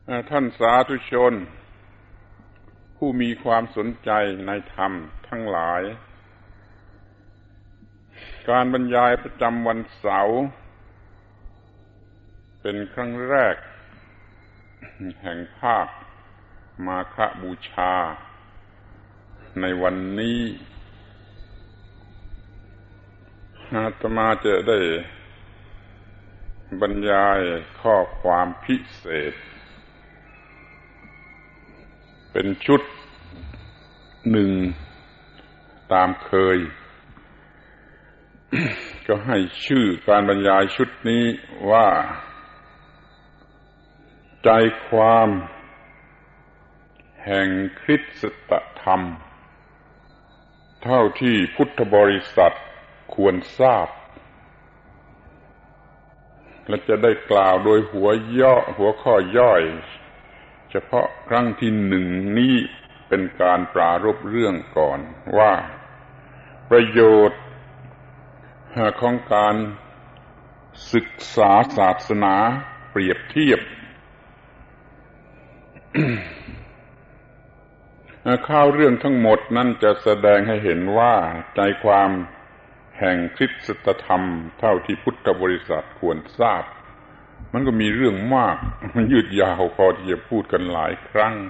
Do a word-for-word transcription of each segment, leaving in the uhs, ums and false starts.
ท่านสาธุชนผู้มีความสนใจในธรรมทั้งหลายการบรรยายประจำวันเสาร์เป็นครั้งแรกแห่งภาคมาฆบูชาในวันนี้อาตมาจะได้บรรยายข้อความพิเศษเป็นชุดหนึ่งตามเคย ก็ให้ชื่อการบรรยายชุดนี้ว่าใจความแห่งคริสตธรรมเท่าที่พุทธบริษัทควรทราบและจะได้กล่าวโดยหัวย่อหัวข้อย่อยเฉพาะครั้งที่หนึ่งนี้เป็นการปรารภเรื่องก่อนว่าประโยชน์ของการศึกษาศาสนาเปรียบเทียบ ข้าวเรื่องทั้งหมดนั้นจะแสดงให้เห็นว่าใจความแห่งคริสตธรรมเท่าที่พุทธบริษัทควรทราบมันก็มีเรื่องมากมันยืดยาวพอที่จะพูดกันหลายครั้ง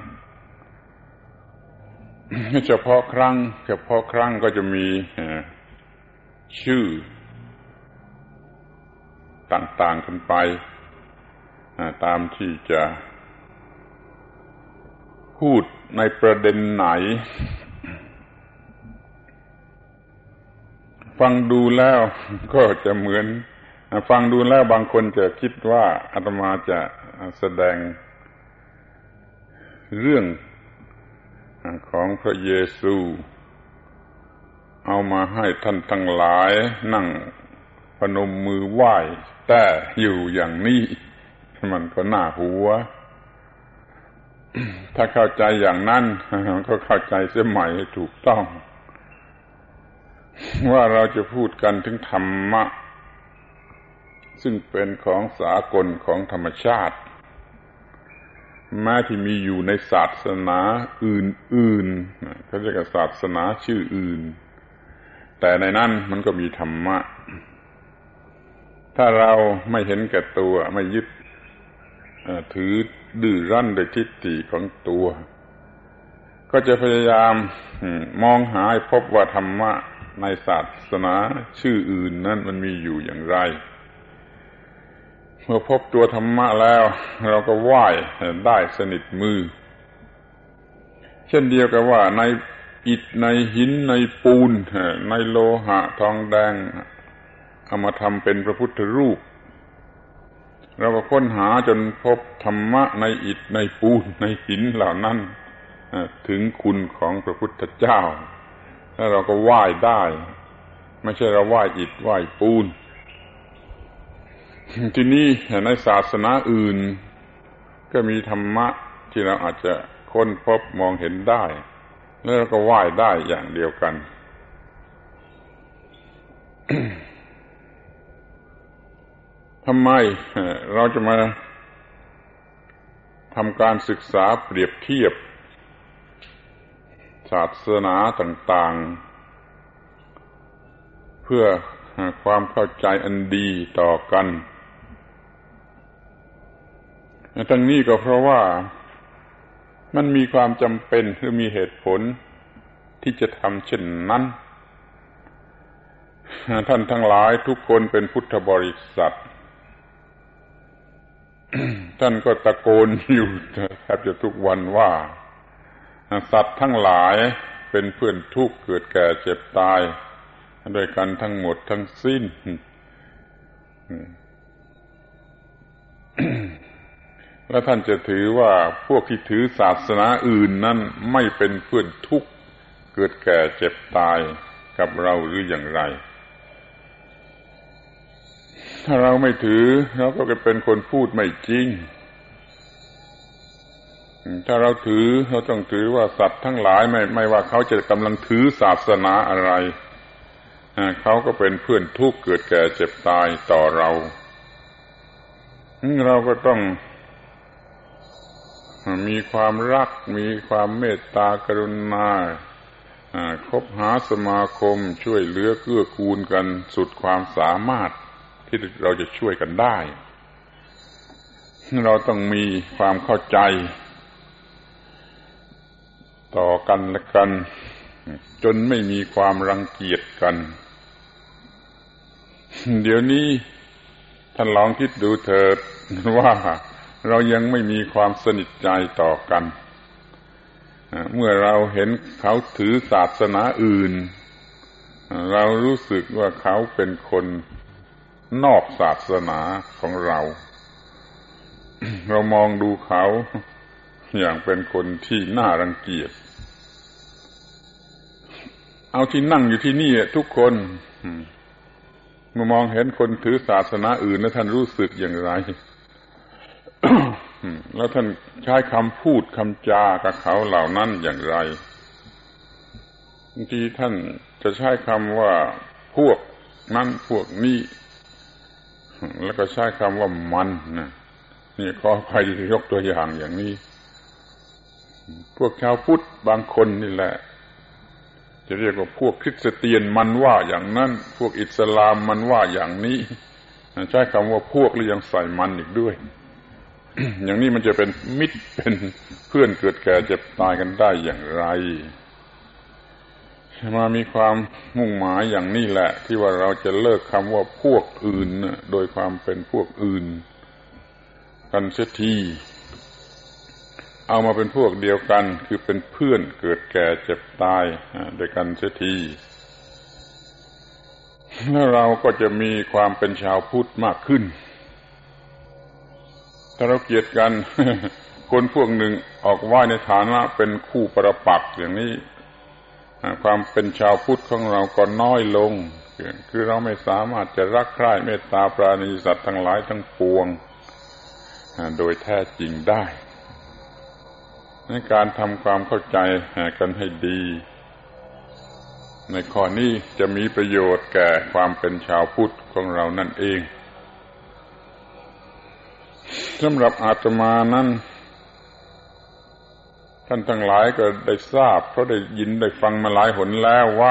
เฉพาะครั้งเฉพาะครั้งก็จะมีชื่อต่างๆกันไปตามที่จะพูดในประเด็นไหนฟังดูแล้วก็จะเหมือนฟังดูแล้วบางคนจะคิดว่าอาตมาจะแสดงเรื่องของพระเยซูเอามาให้ท่านทั้งหลายนั่งพนมมือไหว้แต่อยู่อย่างนี้มันก็น่าหัว ถ้าเข้าใจอย่างนั้นก็เข้าใจเสียใหม่ให้ถูกต้องว่าเราจะพูดกันถึงธรรมะซึ่งเป็นของสากลของธรรมชาติแม้ที่มีอยู่ในศาสนาอื่นๆเขาเรียกว่าศาสนาชื่ออื่นแต่ในนั้นมันก็มีธรรมะถ้าเราไม่เห็นแก่ตัวไม่ยึดถือดื้อรั้นโดยทิฏฐิของตัวก็จะพยายามมองหาให้พบว่าธรรมะในศาสนาชื่ออื่นนั้นมันมีอยู่อย่างไรเมื่อพบตัวธรรมะแล้วเราก็ไหว้ได้สนิทมือเช่นเดียวกับว่าในอิฐในหินในปูนในโลหะทองแดงเอามาทำเป็นพระพุทธรูปเราก็ค้นหาจนพบธรรมะในอิฐในปูนในหินเหล่านั้นถึงคุณของพระพุทธเจ้าแล้วเราก็ไหว้ได้ไม่ใช่เราไหว้อิฐไหว้ปูนที่นี่ในศาสนาอื่นก็มีธรรมะที่เราอาจจะค้นพบมองเห็นได้แล้วเราก็ไหว้ได้อย่างเดียวกัน ทำไมเราจะมาทำการศึกษาเปรียบเทียบศาสนาต่างๆเพื่อความเข้าใจอันดีต่อกันทั้งนี้ก็เพราะว่ามันมีความจำเป็นหรือมีเหตุผลที่จะทำเช่นนั้นท่านทั้งหลายทุกคนเป็นพุทธบริษัท ท่านก็ตะโกนอยู่แทบจะทุกวันว่าสัตว์ทั้งหลายเป็นเพื่อนทุกข์เกิดแก่เจ็บตายด้วยกันทั้งหมดทั้งสิ้น แล้วท่านจะถือว่าพวกที่ถือศาสนาอื่นนั้นไม่เป็นเพื่อนทุกข์เกิดแก่เจ็บตายกับเราหรืออย่างไรถ้าเราไม่ถือเราก็จะเป็นคนพูดไม่จริงถ้าเราถือเราต้องถือว่าสัตว์ทั้งหลายไม่ไม่ว่าเขาจะกำลังถือศาสนาอะไรเขาก็เป็นเพื่อนทุกข์เกิดแก่เจ็บตายต่อเราเราก็ต้องมีความรักมีความเมตตากรุณาคบหาสมาคมช่วยเหลือเกื้อกูลกันสุดความสามารถที่เราจะช่วยกันได้เราต้องมีความเข้าใจต่อกันและกันจนไม่มีความรังเกียจกันเดี๋ยวนี้ท่านลองคิดดูเถิดว่าเรายังไม่มีความสนิทใจต่อกันเมื่อเราเห็นเขาถือศาสนาอื่นเรารู้สึกว่าเขาเป็นคนนอกศาสนาของเราเรามองดูเขาอย่างเป็นคนที่น่ารังเกียจเอาที่นั่งอยู่ที่นี่ทุกคนเมื่อมองเห็นคนถือศาสนาอื่นแล้วท่านรู้สึกอย่างไร แล้วท่านใช้คำพูดคำจากับเขาเหล่านั้นอย่างไรบางทีท่านจะใช้คำว่าพวกนั้นพวกนี้แล้วก็ใช้คำว่ามันนะนี่ขออภัยที่ยกตัวอย่างอย่างนี้พวกชาวพุทธบางคนนี่แหละจะเรียกว่าพวกคริสเตียนมันว่าอย่างนั้นพวกอิสลามมันว่าอย่างนี้ใช้คำว่าพวกหรือยังใส่มันอีกด้วย อย่างนี้มันจะเป็นมิตรเป็นเพื่อนเกิดแก่เจ็บตายกันได้อย่างไรมามีความมุ่งหมายอย่างนี้แหละที่ว่าเราจะเลิกคำว่าพวกอื่นโดยความเป็นพวกอื่นกันเสียทีเอามาเป็นพวกเดียวกันคือเป็นเพื่อนเกิดแก่เจ็บตายด้วยกันเสียทีแล้วเราก็จะมีความเป็นชาวพุทธมากขึ้นถ้าเราเกลียดกันคนพวกหนึ่งออกว่าในฐานะเป็นคู่ปรปักษ์อย่างนี้ความเป็นชาวพุทธของเราก็น้อยลงคือเราไม่สามารถจะรักใคร่เมตตาปราณีสัตว์ทั้งหลายทั้งปวงโดยแท้จริงได้ในการทำความเข้าใจกันให้ดีในข้อนี้จะมีประโยชน์แก่ความเป็นชาวพุทธของเรานั่นเองสำหรับอาตมานั้นท่านทั้งหลายก็ได้ทราบเพราะได้ยินได้ฟังมาหลายหนแล้วว่า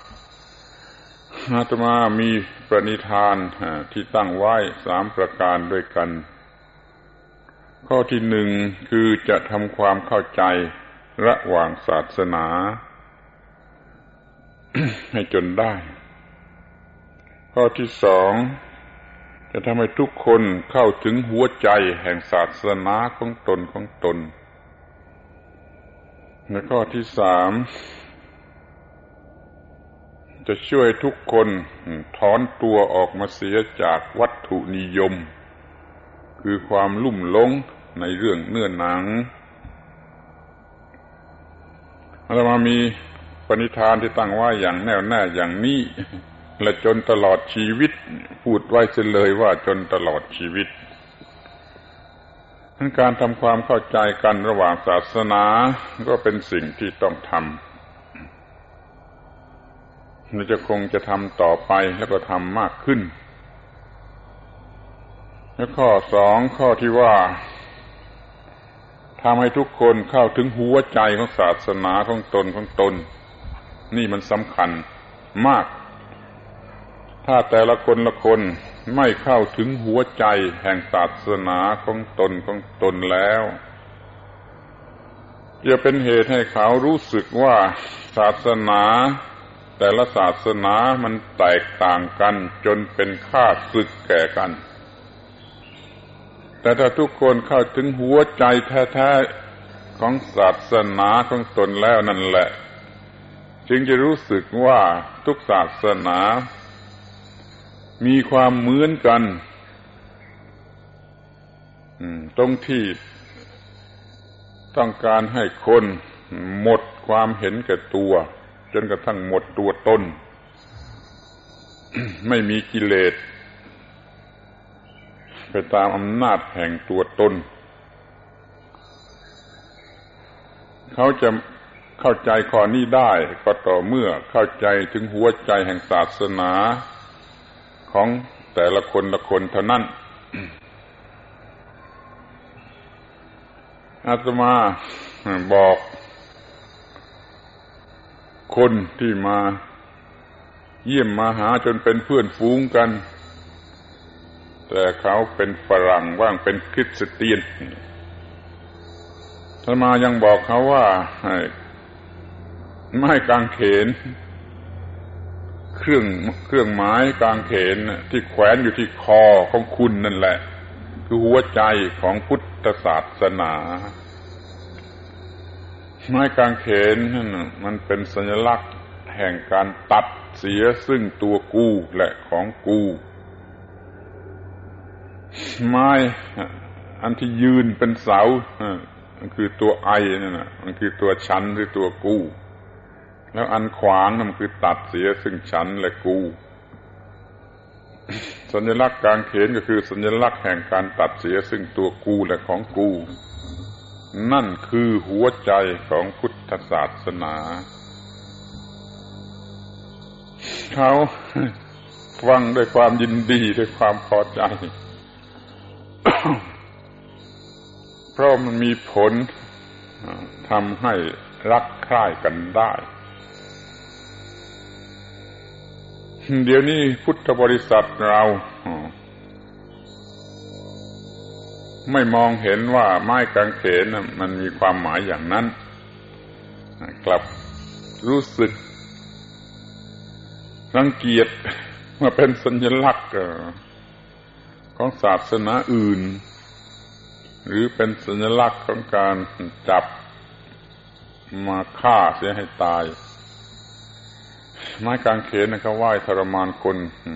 อาตมามีปณิธานที่ตั้งไว้สามประการด้วยกันข้อที่หนึ่งคือจะทำความเข้าใจระหว่างศาสนา ให้จนได้ข้อที่สองจะทำให้ทุกคนเข้าถึงหัวใจแห่งศาสนาของตนของตนและข้อที่สามจะช่วยทุกคนถอนตัวออกมาเสียจากวัตถุนิยมคือความลุ่มหลงในเรื่องเนื้อหนังเรามามีปณิธานที่ตั้งไว้อย่างแน่วแน่อย่างนี้และจนตลอดชีวิตพูดไว้เสียเลยว่าจนตลอดชีวิตการทำความเข้าใจกันระหว่างศาสนาก็เป็นสิ่งที่ต้องทำเราจะคงจะทำต่อไปแล้วก็ทำมากขึ้นและข้อสองข้อที่ว่าทำให้ทุกคนเข้าถึงหัวใจของศาสนาของตนของตนนี่มันสำคัญมากถ้าแต่ละคนละคนไม่เข้าถึงหัวใจแห่งศาสนาของตนของตนแล้วจะเป็นเหตุให้เขารู้สึกว่าศาสนาแต่ละศาสนามันแตกต่างกันจนเป็นข้าศึกแก่กันแต่ถ้าทุกคนเข้าถึงหัวใจแท้ๆของศาสนาของตนแล้วนั่นแหละจึงจะรู้สึกว่าทุกศาสนามีความเหมือนกันตรงที่ต้องการให้คนหมดความเห็นแก่ตัวจนกระทั่งหมดตัวตน ไม่มีกิเลสไปตามอำนาจแห่งตัวตนเขาจะเข้าใจข้อนี้ได้ก็ต่อเมื่อเข้าใจถึงหัวใจแห่งศาสนาของแต่ละคนละคนเท่านั้นอาตมาบอกคนที่มาเยี่ยมมาหาจนเป็นเพื่อนฝูงกันแต่เขาเป็นฝรั่งบ้างเป็นคริสเตียนอาตมายังบอกเขาว่าไม้กางเขนเครื่องเครื่องไม้กางเขนที่แขวนอยู่ที่คอของคุณนั่นแหละคือหัวใจของพุทธศาสนาไม้กางเขนนั่นมันเป็นสัญลักษณ์แห่งการตัดเสียซึ่งตัวกูและของกูไม้อันที่ยืนเป็นเสามันคือตัวไอนั่นน่ะมันคือตัวฉันหรือตัวกูแล้วอันขวางนั่นมันคือตัดเสียซึ่งฉันและกูสัญลักษณ์กางเขนก็คือสัญลักษณ์แห่งการตัดเสียซึ่งตัวกูและของกูนั่นคือหัวใจของพุทธศาสนาเขาฟังด้วยความยินดีด้วยความพอใจ เพราะมันมีผลทำให้รักใคร่กันได้เดี๋ยวนี้พุทธบริษัทเราไม่มองเห็นว่าไม้กางเขนมันมีความหมายอย่างนั้นกลับรู้สึกรังเกียจว่าเป็นสัญลักษณ์ของศาสนาอื่นหรือเป็นสัญลักษณ์ของการจับมาฆ่าเสียให้ตายไม้กางเขนนะเขาไหว้ทรมานคน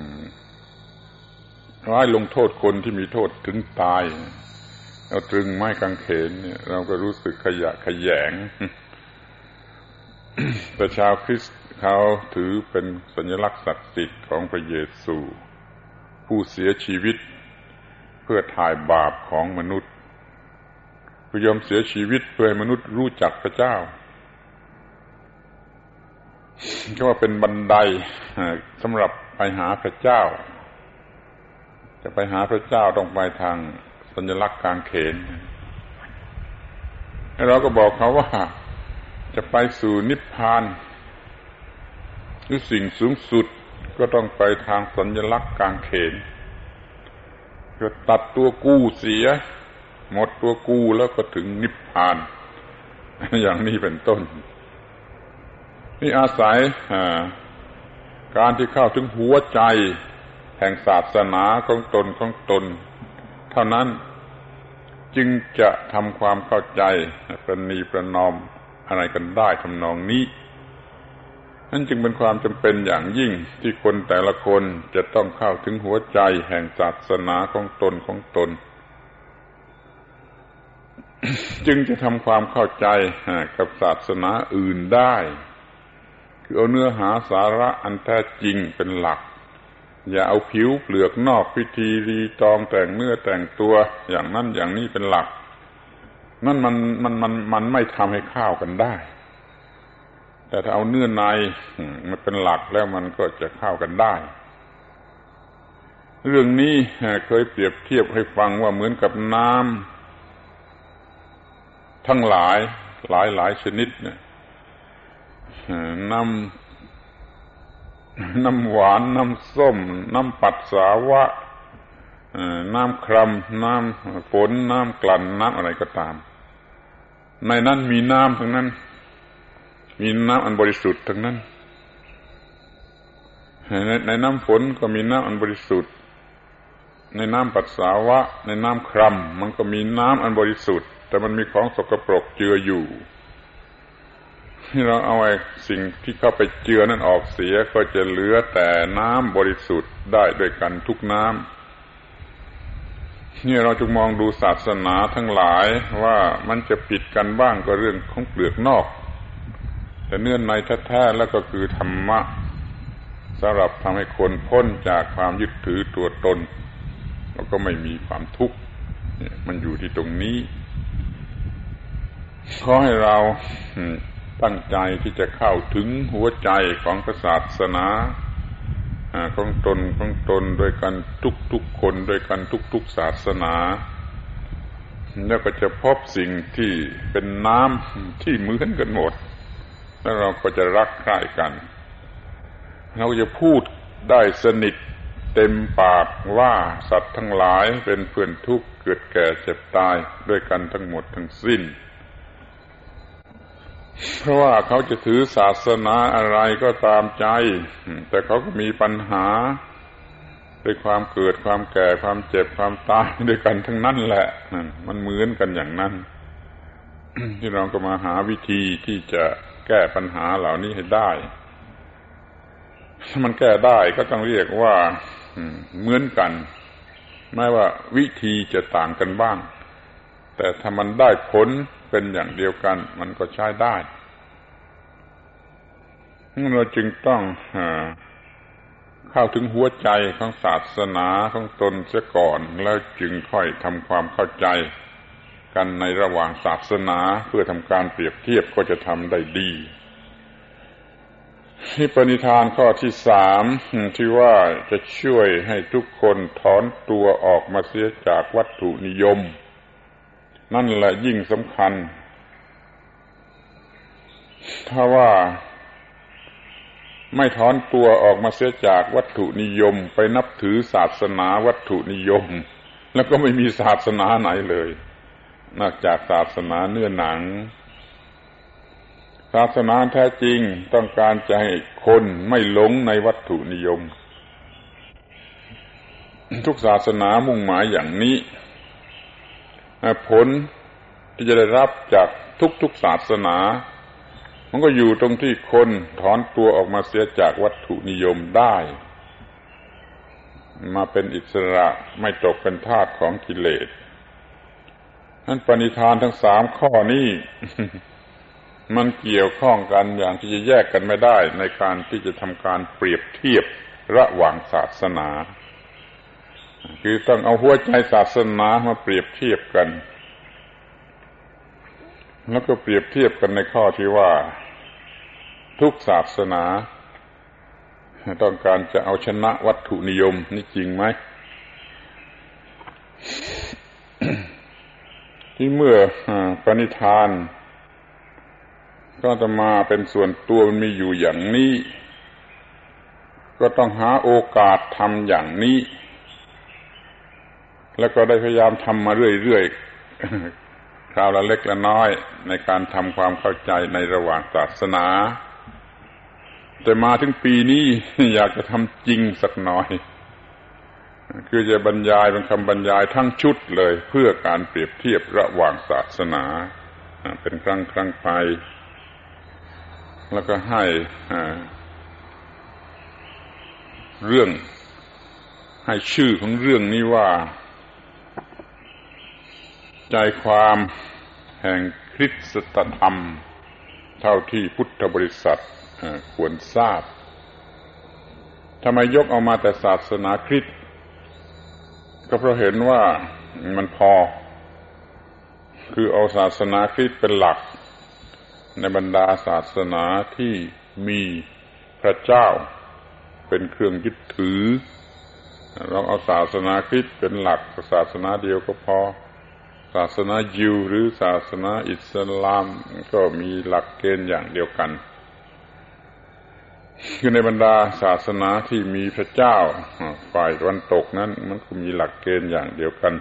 ไหว้ลงโทษคนที่มีโทษถึงตายเอาตรึงไม้กางเขนเนี่ยเราก็รู้สึกขยะขยงแต่ชาวคริสต์เขาถือเป็นสัญลักษณ์ศักดิ์สิทธิ์ของพระเยซูผู้เสียชีวิตเพื่อถ่ายบาปของมนุษย์ผู้ยอมเสียชีวิตเพื่อให้มนุษย์รู้จักพระเจ้าก็ว่าเป็นบันไดสำหรับไปหาพระเจ้าจะไปหาพระเจ้าต้องไปทางสัญลักษณ์กางเขนเราก็บอกเขาว่าจะไปสู่นิพพานหรือสิ่งสูงสุดก็ต้องไปทางสัญลักษณ์กางเขนจะตัดตัวกู้เสียหมดตัวกู้แล้วก็ถึงนิพพานอย่างนี้เป็นต้นนี่อาศัยการที่เข้าถึงหัวใจแห่งศาสนาของตนของตนเท่านั้นจึงจะทำความเข้าใจประนีประนอมอะไรกันได้ทำนองนี้นั่นจึงเป็นความจำเป็นอย่างยิ่งที่คนแต่ละคนจะต้องเข้าถึงหัวใจแห่งศาสนาของตนของตน จึงจะทำความเข้าใจกับศาสนาอื่นได้คือเอาเนื้อหาสาระอันแท้จริงเป็นหลักอย่าเอาผิวเปลือกนอกพิธีรีตองแต่งเนื้อแต่งตัวอย่างนั้นอย่างนี้เป็นหลักนั่นมันมันมันมันไม่ทำให้เข้ากันได้แต่ถ้าเอาเนื้อในมันเป็นหลักแล้วมันก็จะเข้ากันได้เรื่องนี้เคยเปรียบเทียบให้ฟังว่าเหมือนกับน้ำทั้งหลายหลายหลายชนิดเนี่ยน้ำน้ำหวานน้ำส้มน้ำปัสสาวะน้ำครามน้ำฝนน้ำกลั่นน้ำอะไรก็ตามในนั้นมีน้ำทั้งนั้นมีน้ำอันบริสุทธิ์ทั้งนั้นในในน้ำฝนก็มีน้ำอันบริสุทธิ์ในน้ำปัสสาวะในน้ำครามมันก็มีน้ำอันบริสุทธิ์แต่มันมีของสกปรกเจืออยู่ที่เราเอาไอ้สิ่งที่เข้าไปเจือนั่นออกเสียก็จะเหลือแต่น้ำบริสุทธิ์ได้ด้วยกันทุกน้ำนี่เราจึงมองดูศาสนาทั้งหลายว่ามันจะผิดกันบ้างก็เรื่องของเปลือกนอกแต่เนื้อในแท้ๆแล้วก็คือธรรมะสำหรับทำให้คนพ้นจากความยึดถือตัวตนแล้วก็ไม่มีความทุกข์มันอยู่ที่ตรงนี้ขอให้เราตั้งใจที่จะเข้าถึงหัวใจของศาสนาของตนของตนโดยกันทุกๆคนโดยกันทุกๆศาสนาแล้วก็จะพบสิ่งที่เป็นน้ำที่เหมือนกันหมดแล้วเราก็จะรักใคร่กันเราก็จะพูดได้สนิทเต็มปากว่าสัตว์ทั้งหลายเป็นเพื่อนทุกข์เกิดแก่เจ็บตายด้วยกันทั้งหมดทั้งสิ้นเพราะว่าเขาจะถือศาสนาอะไรก็ตามใจแต่เขาก็มีปัญหาด้วยความเกิดความแก่ความเจ็บความตายด้วยกันทั้งนั้นแหละมันเหมือนกันอย่างนั้น ที่เราก็มาหาวิธีที่จะแก้ปัญหาเหล่านี้ให้ได้ถ้ามันแก้ได้ก็ต้องเรียกว่าเหมือนกันแม้ว่าวิธีจะต่างกันบ้างแต่ถ้ามันได้ผลเป็นอย่างเดียวกันมันก็ใช้ได้เราจึงต้องเข้าถึงหัวใจของศาสนาของตนเสียก่อนแล้วจึงค่อยทำความเข้าใจกันในระหว่างศาสนาเพื่อทำการเปรียบเทียบก็จะทำได้ดีที่ปณิธานข้อที่สามที่ว่าจะช่วยให้ทุกคนถอนตัวออกมาเสียจากวัตถุนิยมนั่นแหละยิ่งสำคัญถ้าว่าไม่ถอนตัวออกมาเสียจากวัตถุนิยมไปนับถือศาสนาวัตถุนิยมแล้วก็ไม่มีศาสนาไหนเลยนอกจากศาสนาเนื้อหนังศาสนาแท้จริงต้องการจะให้คนไม่หลงในวัตถุนิยมทุกศาสนามุ่งหมายอย่างนี้ผลที่จะได้รับจากทุกๆศาสนามันก็อยู่ตรงที่คนถอนตัวออกมาเสียจากวัตถุนิยมได้มาเป็นอิสระไม่ตกเป็นทาสของกิเลสนั้นปณิธานทั้งสามข้อนี้ มันเกี่ยวข้องกันอย่างที่จะแยกกันไม่ได้ในการที่จะทำการเปรียบเทียบระหว่างศาสนาคือต้องเอาหัวใจศาสนามาเปรียบเทียบกันแล้วก็เปรียบเทียบกันในข้อที่ว่าทุกศาสนาต้องการจะเอาชนะวัตถุนิยมนี่จริงไหม ที่เมื่อปณิธานก็จะมาเป็นส่วนตัวมันมีอยู่อย่างนี้ก็ต้องหาโอกาสทำอย่างนี้แล้วก็ได้พยายามทำมาเรื่อยๆคราวละเล็กละน้อยในการทำความเข้าใจในระหว่างศาสนาแต่มาถึงปีนี้อยากจะทำจริงสักหน่อยคือจะบรรยายเป็นคำบรรยายทั้งชุดเลยเพื่อการเปรียบเทียบระหว่างศาสนาเป็นครั้งครั้งไปแล้วก็ให้เรื่องให้ชื่อของเรื่องนี้ว่าใจความแห่งคริสตธรรมเท่าที่พุทธบริษัทควรทราบทำไมยกเอามาแต่ศาสนาคริสต์ก็เพราะเห็นว่ามันพอคือเอาศาสนาคริสต์เป็นหลักในบรรดาศาสนาที่มีพระเจ้าเป็นเครื่องยึดถือเราเอาศาสนาคริสต์เป็นหลักศาสนาเดียวก็พอศาสนายิวหรือศาสนาอิสลามก็มีหลักเกณฑ์อย่างเดียวกันคือในบรรดาศาสนาที่มีพระเจ้าฝ่ายตะวันตกนั้นมันก็มีหลักเกณฑ์อย่างเดียวกัน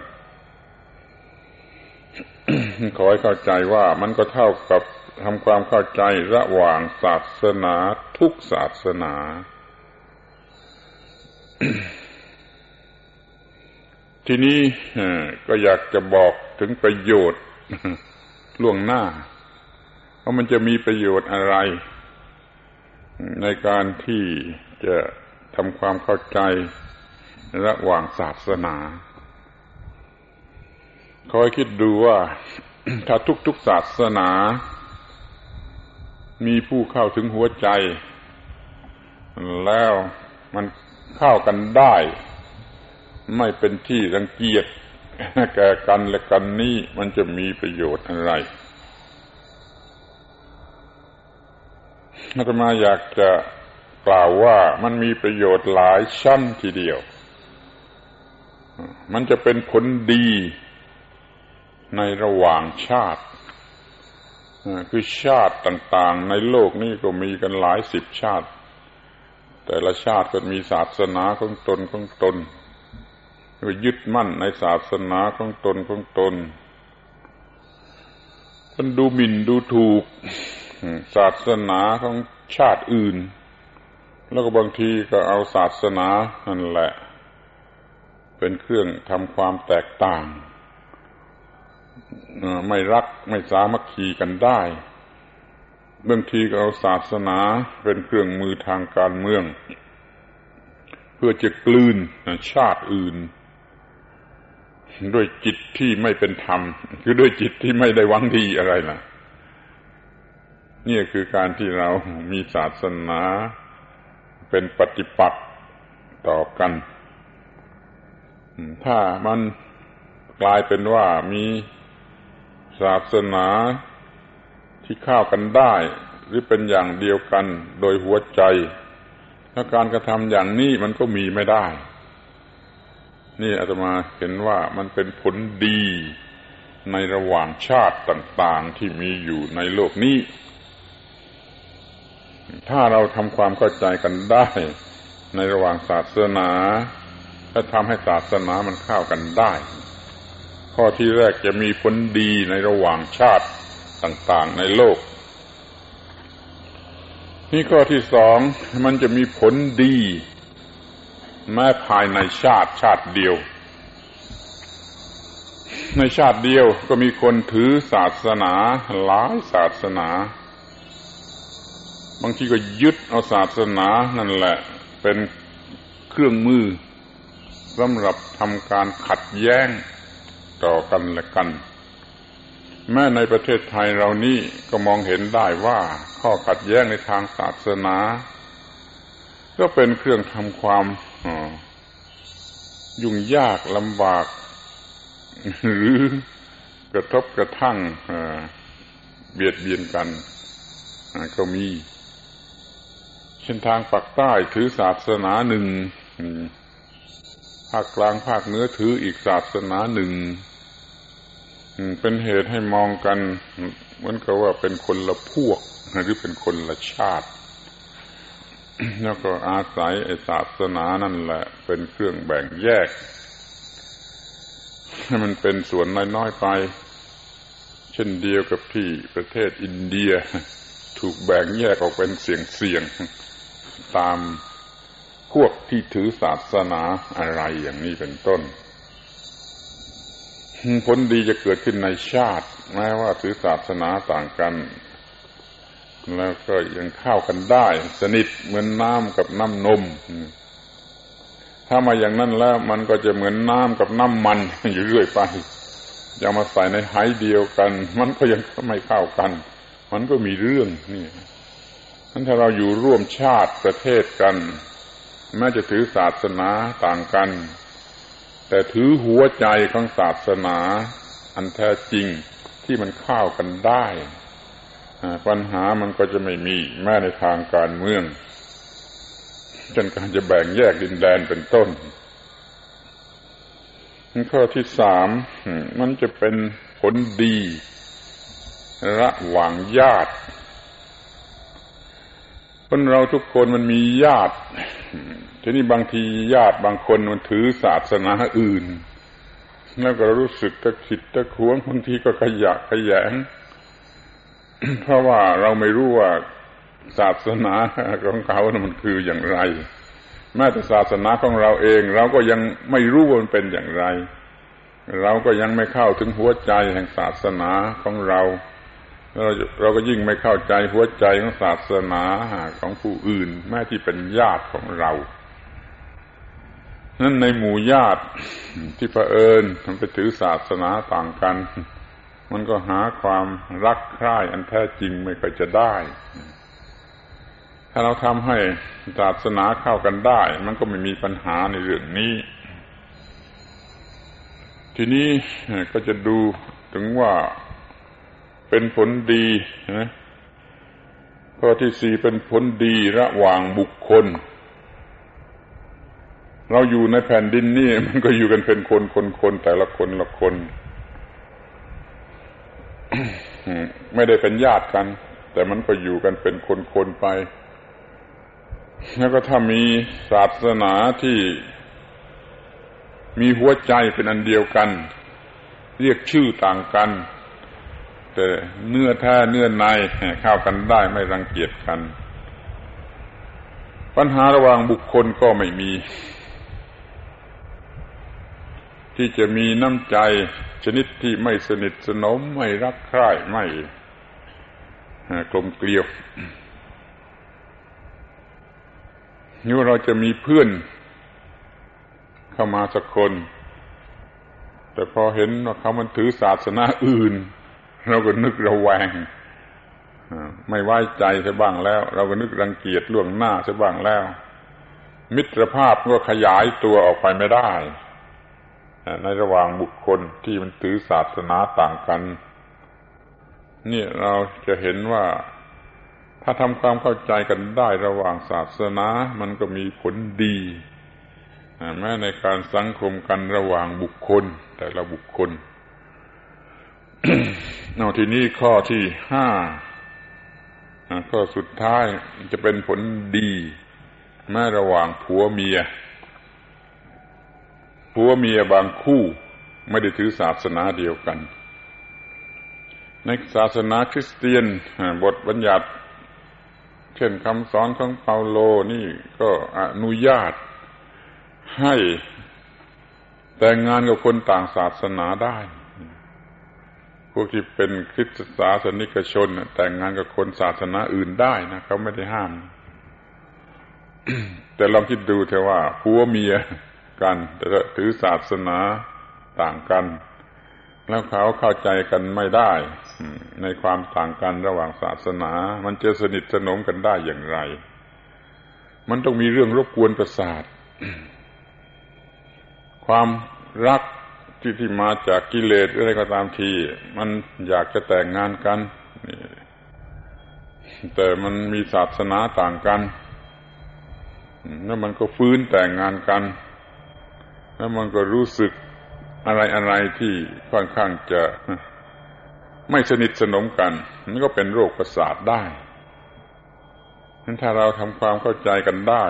ขอให้เข้าใจว่ามันก็เท่ากับทำความเข้าใจระหว่างศาสนาทุกศาสนา ทีนี้ก็อยากจะบอกถึงประโยชน์ล่วงหน้าว่ามันจะมีประโยชน์อะไรในการที่จะทำความเข้าใจระหว่างศาสนาขอให้คิดดูว่าถ้าทุกๆศาสนามีผู้เข้าถึงหัวใจแล้วมันเข้ากันได้ไม่เป็นที่รังเกียจแก่กันและกันนี้มันจะมีประโยชน์อะไรอาตมาอยากจะกล่าวว่ามันมีประโยชน์หลายชั้นทีเดียวมันจะเป็นผลดีในระหว่างชาติคือชาติต่างๆในโลกนี้ก็มีกันหลายสิบชาติแต่ละชาติก็มีศาสนาของตนของตนก็ยึดมั่นในศาสนาของตนของตนมันดูหมิ่นดูถูกศาสนาของชาติอื่นแล้วก็บางทีก็เอาศาสนานั่นแหละเป็นเครื่องทำความแตกต่างไม่รักไม่สามัคคีกันได้บางทีก็เอาศาสนาเป็นเครื่องมือทางการเมืองเพื่อจะกลืนชาติอื่นด้วยจิตที่ไม่เป็นธรรมคือด้วยจิตที่ไม่ได้หวังดีอะไรล่ะนี่คือการที่เรามีศาสนาเป็นปฏิปักษ์ต่อกันถ้ามันกลายเป็นว่ามีศาสนาที่เข้ากันได้หรือเป็นอย่างเดียวกันโดยหัวใจถ้าการกระทำอย่างนี้มันก็มีไม่ได้นี่อาตมาเห็นว่ามันเป็นผลดีในระหว่างชาติต่างๆที่มีอยู่ในโลกนี้ถ้าเราทำความเข้าใจกันได้ในระหว่างศาสนาและทำให้ศาสนามันเข้ากันได้ข้อที่แรกจะมีผลดีในระหว่างชาติต่างๆในโลกนี่ข้อที่สองมันจะมีผลดีแม้ภายในชาติชาติเดียวในชาติเดียวก็มีคนถือศาสนาหลายศาสนาบางทีก็ยึดเอาศาสนานั่นแหละเป็นเครื่องมือสำหรับทำการขัดแย้งต่อกันและกันแม้ในประเทศไทยเรานี่ก็มองเห็นได้ว่าข้อขัดแย้งในทางศาสนาก็เป็นเครื่องทำความยุ่งยากลำบากหรือกระทบกระทั่งเบียดเบียนกันก็มีเช่นทางภาคใต้ถือศาสนาหนึ่งภาคกลางภาคเหนือถืออีกศาสนาหนึ่งเป็นเหตุให้มองกันเหมือนกับว่าเป็นคนละพวกหรือเป็นคนละชาติแล้วก็อาศัยไอ้ศาสนานั่นแหละเป็นเครื่องแบ่งแยกให้มันเป็นส่วนน้อยๆไปเช่นเดียวกับที่ประเทศอินเดียถูกแบ่งแยกออกเป็นเสี่ยงๆตามพวกที่ถือศาสนาอะไรอย่างนี้เป็นต้นผลดีจะเกิดขึ้นในชาติแม้ว่าถือศาสนาต่างกันแล้วก็ยังเข้ากันได้สนิทเหมือนน้ำกับน้ำนมถ้ามาอย่างนั้นแล้วมันก็จะเหมือนน้ำกับน้ำมันอยู่เรื่อยไปจะมาใส่ในไหเดียวกันมันก็ยังไม่เข้ากันมันก็มีเรื่องนี่งั้นถ้าเราอยู่ร่วมชาติประเทศกันแม้จะถือศาสนาต่างกันแต่ถือหัวใจของศาสนาอันแท้จริงที่มันเข้ากันได้ปัญหามันก็จะไม่มีแม้ในทางการเมืองจนการจะแบ่งแยกดินแดนเป็นต้นข้อที่สามมันจะเป็นผลดีระหว่างญาติคนเราทุกคนมันมีญาติทีนี้บางทีญาติบางคนมันถือศาสนาอื่นแล้วก็รู้สึกตะขิดตะขวงบางทีก็ขยะขยงเพราะว่าเราไม่รู้ว่าศาสนาของเขานะมันคืออย่างไรแม้แต่ศาสนาของเราเองเราก็ยังไม่รู้ว่ามันเป็นอย่างไรเราก็ยังไม่เข้าถึงหัวใจแห่งศาสนาของเราเราเราก็ยิ่งไม่เข้าใจหัวใจของศาสนาของผู้อื่นแม้ที่เป็นญาติของเรานั้นในหมู่ญาติที่เผอิญมันไปถือศาสนาต่างกันมันก็หาความรักใคร่อันแท้จริงไม่ค่อยจะได้ถ้าเราทำให้ศาสนาเข้ากันได้มันก็ไม่มีปัญหาในเรื่องนี้ทีนี้ก็จะดูถึงว่าเป็นผลดีนะข้อที่สี่เป็นผลดีระหว่างบุคคลเราอยู่ในแผ่นดินนี่มันก็อยู่กันเป็นคนคนคนแต่ละคนละคนไม่ได้เป็นญาติกันแต่มันก็อยู่กันเป็นคนๆไปแล้วก็ถ้ามีศาสนาที่มีหัวใจเป็นอันเดียวกันเรียกชื่อต่างกันแต่เนื้อแท้เนื้อในเข้ากันได้ไม่รังเกียจกันปัญหาระหว่างบุคคลก็ไม่มีที่จะมีน้ำใจชนิดที่ไม่สนิทสนมไม่รักใคร่ไม่กลมเกลียวนี่ว่าเราจะมีเพื่อนเข้ามาสักคนแต่พอเห็นว่าเขามันถือศาสนาอื่นเราก็นึกระแวงไม่ไว้ใจซะบ้างแล้วเราก็นึกรังเกียจล่วงหน้าซะบ้างแล้วมิตรภาพก็ขยายตัวออกไปไม่ได้ในระหว่างบุคคลที่มันถือศาสนาต่างกันนี่เราจะเห็นว่าถ้าทำความเข้าใจกันได้ระหว่างศาสนามันก็มีผลดีแม้ในการสังคมกันระหว่างบุคคลแต่ละบุคคล เอาทีนี้ข้อที่ห้าข้อสุดท้ายจะเป็นผลดีแม้ระหว่างผัวเมียผัวเมียบางคู่ไม่ได้ถือศาสนาเดียวกันในศาสนาคริสเตียนบทบัญญัติเช่นคำสอนของเปาโลนี่ก็อนุญาตให้แต่งงานกับคนต่างศาสนาได้พวกที่เป็นคริสตศาสนิกชนแต่งงานกับคนศาสนาอื่นได้นะเขาไม่ได้ห้าม แต่ลองคิดดูเถอะว่าผัวเมียกันแต่ถือศาสนาต่างกันแล้วเขาเข้าใจกันไม่ได้ในความต่างกันระหว่างศาสนามันจะสนิทสนมกันได้อย่างไรมันต้องมีเรื่องรบกวนประสาท ความรักที่ที่มาจากกิเลสอะไรก็ตามทีมันอยากจะแต่งงานกันแต่มันมีศาสนาต่างกันแล้วมันก็ฟื้นแต่งงานกันแล้วมันก็รู้สึกอะไรๆที่ค่อนข้างจะไม่สนิทสนมกันมันก็เป็นโรคประสาทได้งั้นถ้าเราทำความเข้าใจกันได้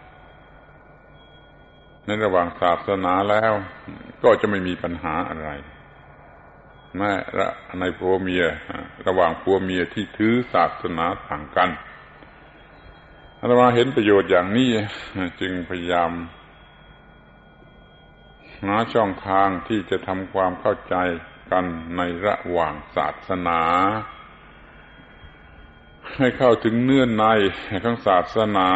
ในระหว่างศาสนาแล้วก็จะไม่มีปัญหาอะไรแม้ในผัวเมียระหว่างผัวเมียที่ถือศาสนาต่างกันอาตมาเห็นประโยชน์อย่างนี้จึงพยายามหาช่องทางที่จะทำความเข้าใจกันในระหว่างศาสนาให้เข้าถึงเนื้อในของศาสนา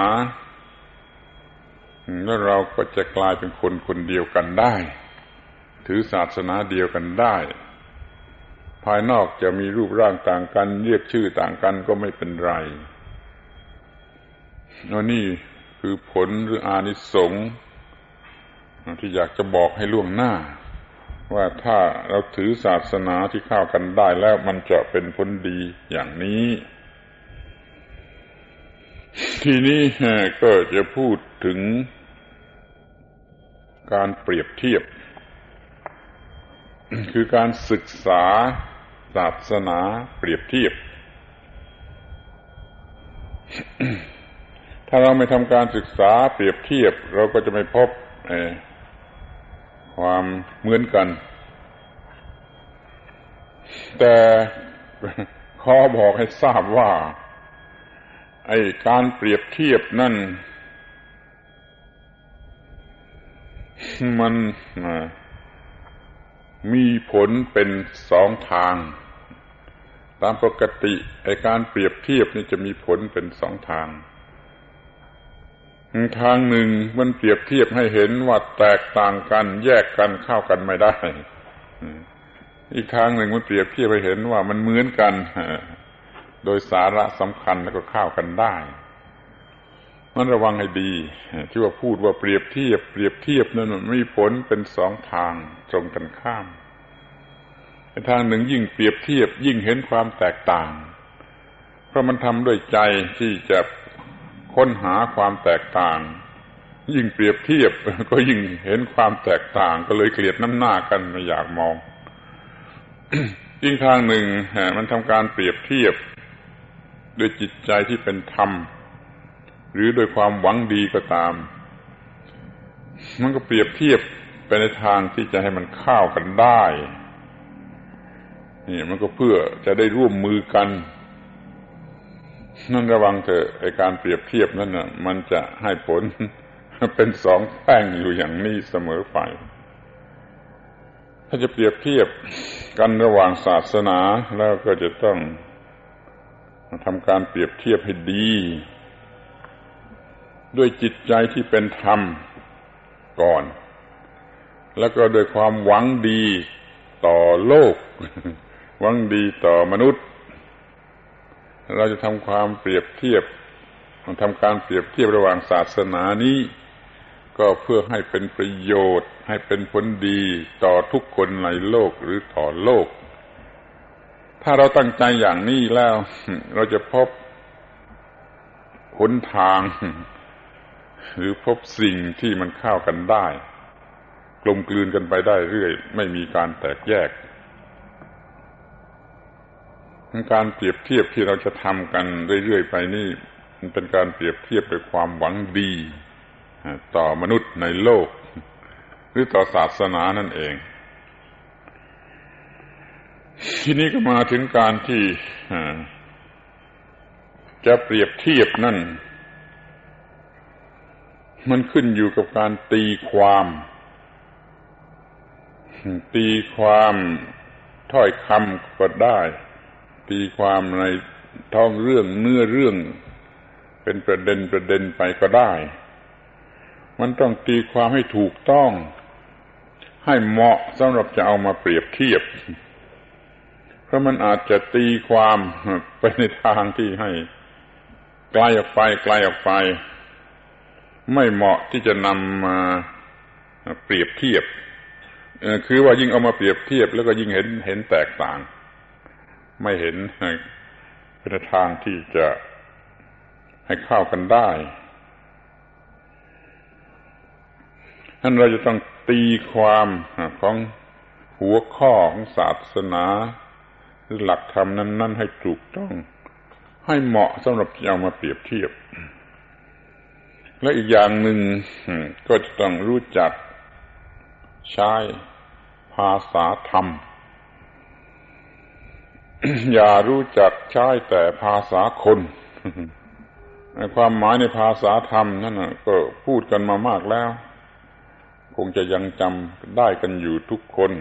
แล้วเราก็จะกลายเป็นคนคนเดียวกันได้ถือศาสนาเดียวกันได้ภายนอกจะมีรูปร่างต่างกันเรียกชื่อต่างกันก็ไม่เป็นไรนี่คือผลหรืออานิสงส์ที่อยากจะบอกให้ล่วงหน้าว่าถ้าเราถือศาสนาที่เข้ากันได้แล้วมันจะเป็นผลดีอย่างนี้ทีนี้ก็จะพูดถึงการเปรียบเทียบคือการศึกษาศาสนาเปรียบเทียบ ถ้าเราไม่ทำการศึกษาเปรียบเทียบเราก็จะไม่พบความเหมือนกันแต่ขอบอกให้ทราบว่าไอ้การเปรียบเทียบนั่นมันมีผลเป็นสองทางตามปกติไอ้การเปรียบเทียบนี่จะมีผลเป็นสองทางทางหนึ่งมันเปรียบเทียบให้เห็นว่าแตกต่างกันแยกกันเข้ากันไม่ได้อีกทางหนึ่งมันเปรียบเทียบให้เห็นว่ามันเหมือนกันโดยสาระสำคัญแล้วก็เข้ากันได้มันระวังให้ดีที่ว่าพูดว่าเปรียบเทียบเปรียบเทียบนั้นมันมีผลเป็นสองทางตรงกันข้ามทางหนึ่งยิ่งเปรียบเทียบยิ่งเห็นความแตกต่างเพราะมันทำด้วยใจที่จะค้นหาความแตกต่างยิ่งเปรียบเทียบก็ยิ่งเห็นความแตกต่างก็เลยเกลียดน้ำหน้ากันไม่อยากมองอีกทางหนึ่งมันทำการเปรียบเทียบด้วยจิตใจที่เป็นธรรมหรือโดยความหวังดีก็ตามมันก็เปรียบเทียบไปในทางที่จะให้มันเข้ากันได้นี่มันก็เพื่อจะได้ร่วมมือกันนั่นระวังเถอะไอ้การเปรียบเทียบนั่นน่ะมันจะให้ผลเป็นสองแท่งอยู่อย่างนี้เสมอไปถ้าจะเปรียบเทียบกันระหว่างศาสนาแล้วก็จะต้องทำการเปรียบเทียบให้ดีด้วยจิตใจที่เป็นธรรมก่อนแล้วก็ด้วยความหวังดีต่อโลกหวังดีต่อมนุษย์เราจะทำความเปรียบเทียบทำการเปรียบเทียบระหว่างศาสนานี้ก็เพื่อให้เป็นประโยชน์ให้เป็นผลดีต่อทุกคนในโลกหรือต่อโลกถ้าเราตั้งใจอย่างนี้แล้วเราจะพบหนทางหรือพบสิ่งที่มันเข้ากันได้กลมกลืนกันไปได้เรื่อยไม่มีการแตกแยกการเปรียบเทียบที่เราจะทำกันเรื่อยๆไปนี่มันเป็นการเปรียบเทียบด้วยความหวังดีต่อมนุษย์ในโลกหรือต่อศาสนานั่นเองทีนี้ก็มาถึงการที่จะเปรียบเทียบนั่นมันขึ้นอยู่กับการตีความตีความถ้อยคำก็ได้ตีความในท้องเรื่องเนื้อเรื่องเป็นประเด็นประเด็นไปก็ได้มันต้องตีความให้ถูกต้องให้เหมาะสำหรับจะเอามาเปรียบเทียบเพราะมันอาจจะตีความไปในทางที่ให้ไกลออกไปไกลออกไปไม่เหมาะที่จะนำมาเปรียบเทียบคือว่ายิ่งเอามาเปรียบเทียบแล้วก็ยิ่งเห็นเห็นแตกต่างไม่เห็นเป็นทางที่จะให้เข้ากันได้ท่านเราจะต้องตีความของหัวข้อของศาสนาหรือหลักธรรมนั้นๆให้ถูกต้องให้เหมาะสำหรับจะเอามาเปรียบเทียบและอีกอย่างหนึ่งก็จะต้องรู้จักใช้ภาษาธรรม อย่ารู้จักใช้แต่ภาษาคนความหมายในภาษาธรรมนั่นน่ะก็พูดกันมามากแล้วคงจะยังจำได้กันอยู่ทุกคน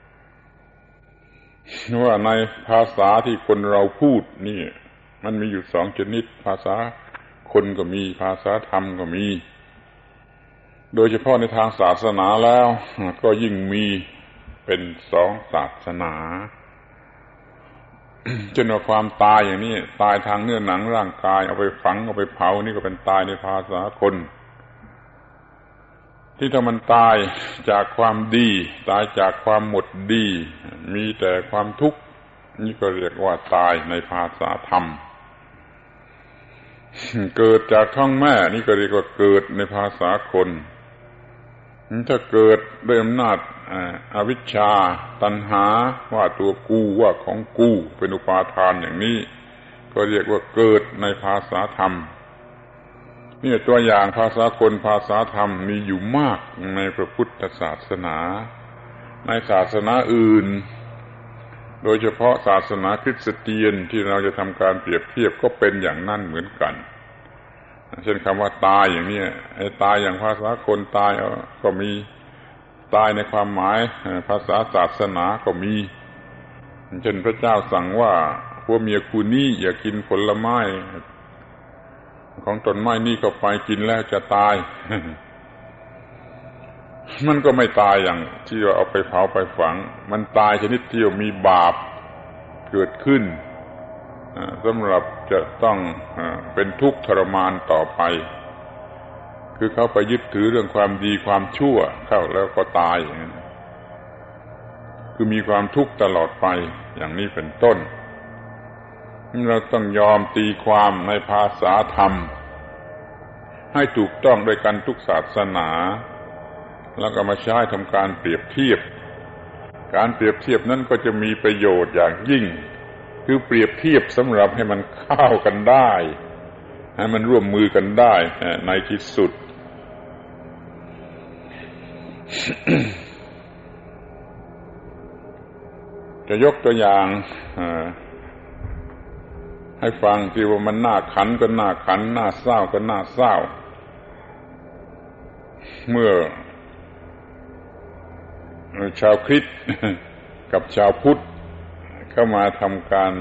ว่าในภาษาที่คนเราพูดนี่มันมีอยู่สองชนิดภาษาคนก็มีภาษาธรรมก็มีโดยเฉพาะในทางศาสนาแล้วก็ยิ่งมีเป็นสองศาสนาจนว่าความตายอย่างนี้ตายทางเนื้อหนังร่างกายเอาไปฝังเอาไปเผานี่ก็เป็นตายในภาษาคนที่ถ้ามันตายจากความดีตายจากความหมดดีมีแต่ความทุกข์นี่ก็เรียกว่าตายในภาษาธรรมเกิดจากท้องแม่นี่ก็เรียกว่าเกิดในภาษาคนถ้าเกิดด้วยอำนาจอวิชชาตัณหาว่าตัวกูว่าของกูเป็นอุปาทานอย่างนี้ก็เรียกว่าเกิดในภาษาธรรมนี่ตัวอย่างภาษาคนภาษาธรรมมีอยู่มากในพระพุทธศาสนาในศาสนาอื่นโดยเฉพาะศาสนาคริสเตียนที่เราจะทำการเปรียบเทียบก็เป็นอย่างนั้นเหมือนกันเช่นคำว่าตายอย่างนี้ไอ้ตายอย่างภาษาคนตายก็มีตายในความหมายภาษาศาสนาก็มีเช่นพระเจ้าสั่งว่าผัวเมียคู่นี้อย่ากินผลไม้ของต้นไม้นี่เข้าไปกินแล้วจะตาย มันก็ไม่ตายอย่างที่ว่าเอาไปเผาไปฝังมันตายชนิดที่มีบาปเกิดขึ้นสำหรับจะต้องเป็นทุกข์ทรมานต่อไปคือเขาไปยึดถือเรื่องความดีความชั่วเข้าแล้วก็ตายอย่างนั้นคือมีความทุกข์ตลอดไปอย่างนี้เป็นต้นเราต้องยอมตีความในภาษาธรรมให้ถูกต้องด้วยกันทุกศาสนาแล้วก็มาใช้ทำการเปรียบเทียบการเปรียบเทียบนั้นก็จะมีประโยชน์อย่างยิ่งคือเปรียบเทียบสำหรับให้มันเข้ากันได้ให้มันร่วมมือกันได้ในที่สุด จะยกตัวอย่างให้ฟังที่ว่ามันน่าขันก็น่าขันน่าเศร้าก็น่าเศร้าเมื่อชาวคริสต์กับชาวพุทธเข้ามาทำการ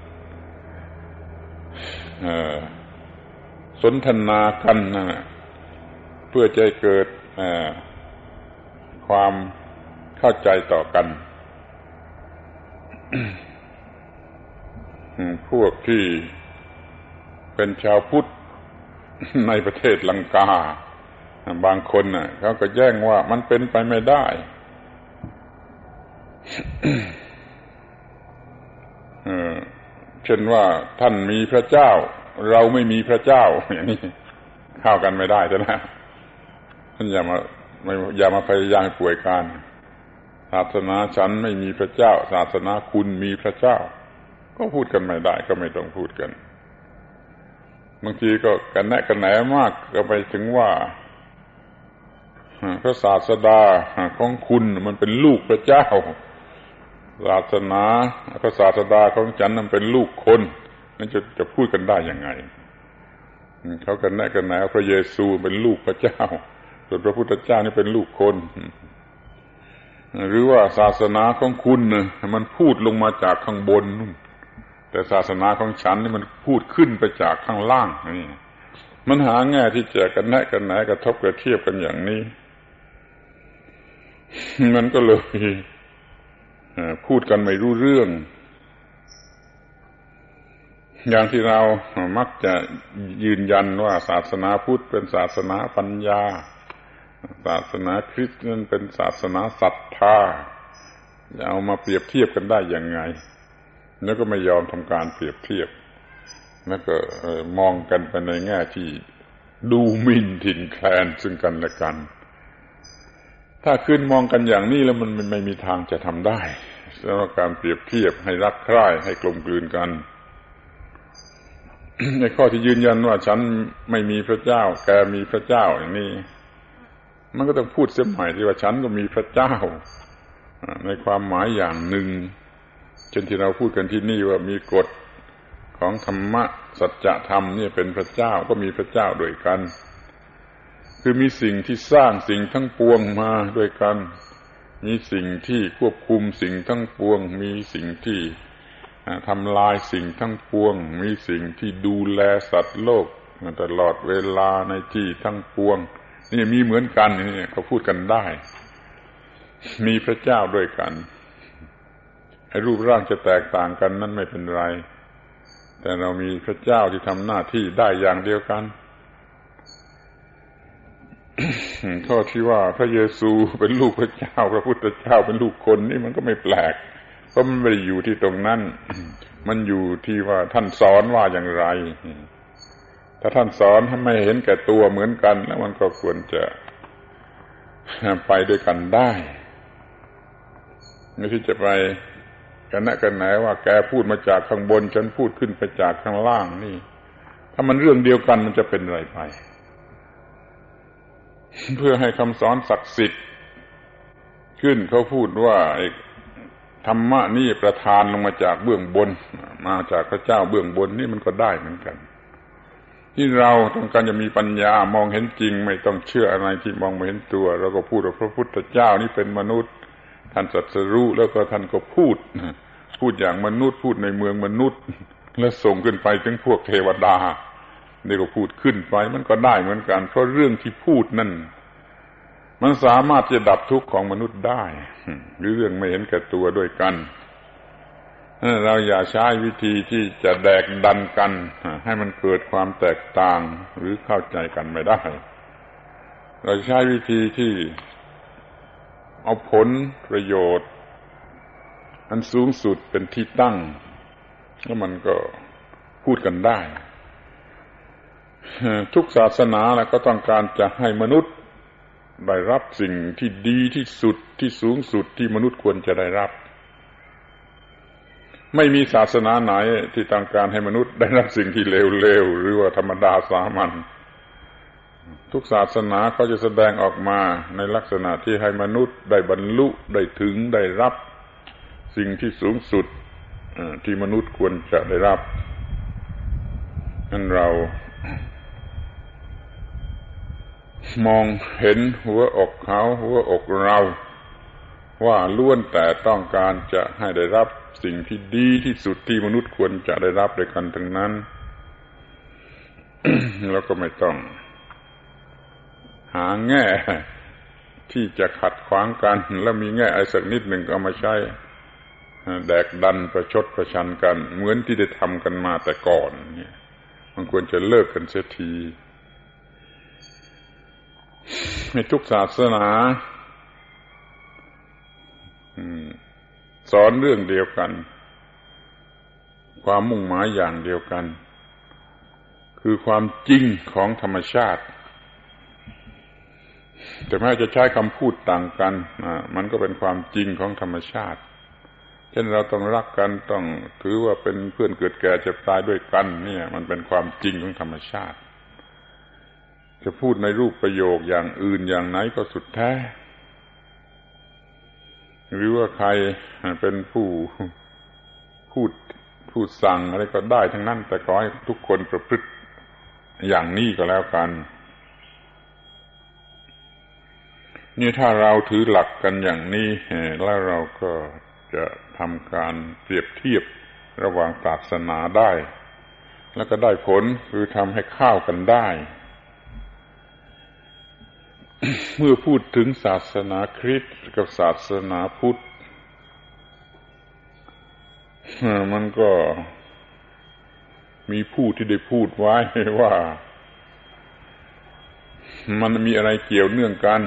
สนทนากันเพื่อจะเกิดความเข้าใจต่อกันพวกที่เป็นชาวพุทธในประเทศลังกาบางคนน่ะเขาก็แย้งว่ามันเป็นไปไม่ได้เช่นว่าท่านมีพระเจ้าเราไม่มีพระเจ้าอย่างนี้เข้ากันไม่ได้ใช่ไหมท่านอย่ามาอย่ามาพยายามป่วยการศาสนาฉันไม่มีพระเจ้าศาสนาคุณมีพระเจ้าก็พูดกันไม่ได้ก็ไม่ต้องพูดกันบางทีก็กันแนะกันแหนมากก็ไปถึงว่าพระศาสดาของคุณมันเป็นลูกพระเจ้าศาสนาพระศาสดาของฉันมันเป็นลูกคนนั่นจะจะพูดกันได้ยังไงเขากันแนะกันแหนพระเยซูเป็นลูกพระเจ้าส่วนพระพุทธเจ้านี่เป็นลูกคนหรือว่าศาสนาของคุณเนี่ยมันพูดลงมาจากข้างบนแต่ศาสนาของฉันนี่มันพูดขึ้นไปจากข้างล่างนี่มันหาแง่ที่จะกันแนะกันแหนกระทบกระเทียบกันอย่างนี้มันก็เลยพูดกันไม่รู้เรื่องอย่างที่เรามักจะยืนยันว่าศาสนาพุทธเป็นศาสนาปัญญาศาสนาคริสต์นั้นเป็นศาสนาศรัทธาจะเอามาเปรียบเทียบกันได้ยังไงแล้วก็ไม่ยอมทำการเปรียบเทียบแล้วก็มองกันไปในแง่ที่ดูหมิ่นถิ่นแคลนซึ่งกันและกันถ้าขึ้นมองกันอย่างนี้แล้วมันไม่มีทางจะทำได้สำหรับการเปรียบเทียบให้รักใคร่ให้กลมกลืนกัน ในข้อที่ยืนยันว่าฉันไม่มีพระเจ้าแกมีพระเจ้าอย่างนี้มันก็ต้องพูดเสียใหม่ที่ว่าฉันก็มีพระเจ้าในความหมายอย่างหนึ่งเช่นที่เราพูดกันที่นี่ว่ามีกฎของธรรมะสัจธรรมนี่เป็นพระเจ้าก็มีพระเจ้าด้วยกันคือมีสิ่งที่สร้างสิ่งทั้งปวงมาด้วยกันมีสิ่งที่ควบคุมสิ่งทั้งปวงมีสิ่งที่ทำลายสิ่งทั้งปวงมีสิ่งที่ดูแลสัตว์โลกตลอดเวลาในที่ทั้งปวงนี่มีเหมือนกันนี่เขาพูดกันได้มีพระเจ้าด้วยกันให้รูปร่างจะแตกต่างกันนั้นไม่เป็นไรแต่เรามีพระเจ้าที่ทำหน้าที่ได้อย่างเดียวกันข้อที่ว่าพระเยซูเป็นลูกพระเจ้าพระพุทธเจ้าเป็นลูกคนนี่มันก็ไม่แปลกเพราะมันไม่ได้อยู่ที่ตรงนั้นมันอยู่ที่ว่าท่านสอนว่าอย่างไรถ้าท่านสอนให้ไม่เห็นแก่ตัวเหมือนกันแล้วมันก็ควรจะไปด้วยกันได้ไม่ที่จะไปกันแนะกันแหนว่าแกพูดมาจากข้างบนฉันพูดขึ้นไปจากข้างล่างนี่ถ้ามันเรื่องเดียวกันมันจะเป็นอะไรไปเพื่อให้คำสอนศักดิ์สิทธิ์ขึ้นเขาพูดว่าธรรมะนี่ประทานลงมาจากเบื้องบนมาจากพระเจ้าเบื้องบนนี่มันก็ได้เหมือนกันที่เราต้องการจะมีปัญญามองเห็นจริงไม่ต้องเชื่ออะไรที่มองไม่เห็นตัวเราก็พูดว่าพระพุทธเจ้านี่เป็นมนุษย์ท่านตรัสรู้แล้วก็ท่านก็พูดพูดอย่างมนุษย์พูดในเมืองมนุษย์แล้วส่งขึ้นไปถึงพวกเทวดานี่ก็พูดขึ้นไปมันก็ได้เหมือนกันเพราะเรื่องที่พูดนั่นมันสามารถจะดับทุกข์ของมนุษย์ได้หรือเรื่องไม่เห็นแก่ตัวด้วยกันเราอย่าใช้วิธีที่จะแดกดันกันให้มันเกิดความแตกต่างหรือเข้าใจกันไม่ได้เราใช้วิธีที่เอาผลประโยชน์อันสูงสุดเป็นที่ตั้งแล้วมันก็พูดกันได้ทุกศาสนาแล้วก็ต้องการจะให้มนุษย์ได้รับสิ่งที่ดีที่สุดที่สูงสุดที่มนุษย์ควรจะได้รับไม่มีศาสนาไหนที่ต้องการให้มนุษย์ได้รับสิ่งที่เลวๆหรือว่าธรรมดาสามัญทุกศาสนาก็จะแสดงออกมาในลักษณะที่ให้มนุษย์ได้บรรลุได้ถึงได้รับสิ่งที่สูงสุดที่มนุษย์ควรจะได้รับนั้นเรามองเห็นหัวอกเขาหัวอกเราว่าล้วนแต่ต้องการจะให้ได้รับสิ่งที่ดีที่สุดที่มนุษย์ควรจะได้รับด้วยกันทั้งนั้น แล้วก็ไม่ต้องหาแง่ที่จะขัดขวางกันแล้วมีแง่อะไรสักนิดหนึ่งเอามาใช้แดกดันประชดประชันกันเหมือนที่ได้ทำกันมาแต่ก่อนเนี่ยมันควรจะเลิกกันเสียทีในทุกศาสนาสอนเรื่องเดียวกันความมุ่งหมายอย่างเดียวกันคือความจริงของธรรมชาติแต่แม้จะใช้คำพูดต่างกันมันก็เป็นความจริงของธรรมชาติเช่นเราต้องรักกันต้องถือว่าเป็นเพื่อนเกิดแก่เจ็บตายด้วยกันเนี่ยมันเป็นความจริงของธรรมชาติจะพูดในรูปประโยคอย่างอื่นอย่างไหนก็สุดแท้หรือว่าใครเป็นผู้พูดพูดสั่งอะไรก็ได้ทั้งนั้นแต่ขอให้ทุกคนประพฤติอย่างนี้ก็แล้วกันนี่ถ้าเราถือหลักกันอย่างนี้แล้วเราก็จะทำการเปรียบเทียบระหว่างศาสนาได้แล้วก็ได้ผลคือทำให้เข้ากันได้ เมื่อพูดถึงศาสนาคริสต์กับศาสนาพุทธมันก็มีผู้ที่ได้พูดไว้ว่ามันมีอะไรเกี่ยวเนื่องกัน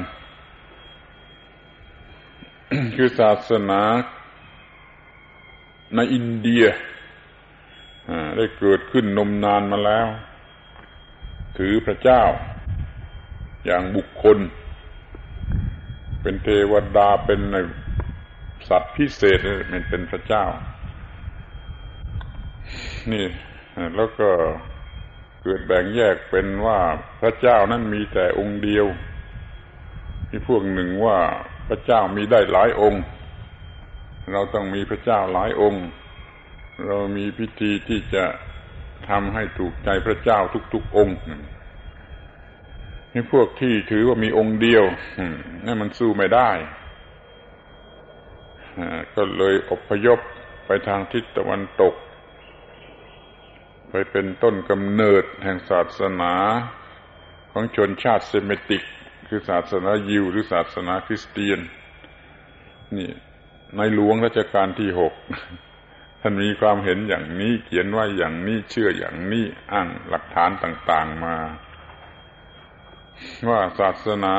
คือศาสนาในอินเดียได้เกิดขึ้นนมนานมาแล้วถือพระเจ้าอย่างบุคคลเป็นเทวดาเป็นสัตว์พิเศษมันเป็นพระเจ้านี่แล้วก็เกิดแบ่งแยกเป็นว่าพระเจ้านั้นมีแต่องค์เดียวที่พวกหนึ่งว่าพระเจ้ามีได้หลายองค์เราต้องมีพระเจ้าหลายองค์เรามีพิธีที่จะทำให้ถูกใจพระเจ้าทุกๆองค์นี่พวกที่ถือว่ามีองค์เดียวนั่นมันสู้ไม่ได้ก็เลยอพยพไปทางทิศตะวันตกไปเป็นต้นกำเนิดแห่งศาสนาของชนชาติเซมิติกคือศาสนายิวหรือศาสนาคริสเตียนนี่ในหลวงรัชกาลที่หกท่านมีความเห็นอย่างนี้เขียนไว้อย่างนี้เชื่ออย่างนี้อ้างหลักฐานต่างๆมาว่าศาสนา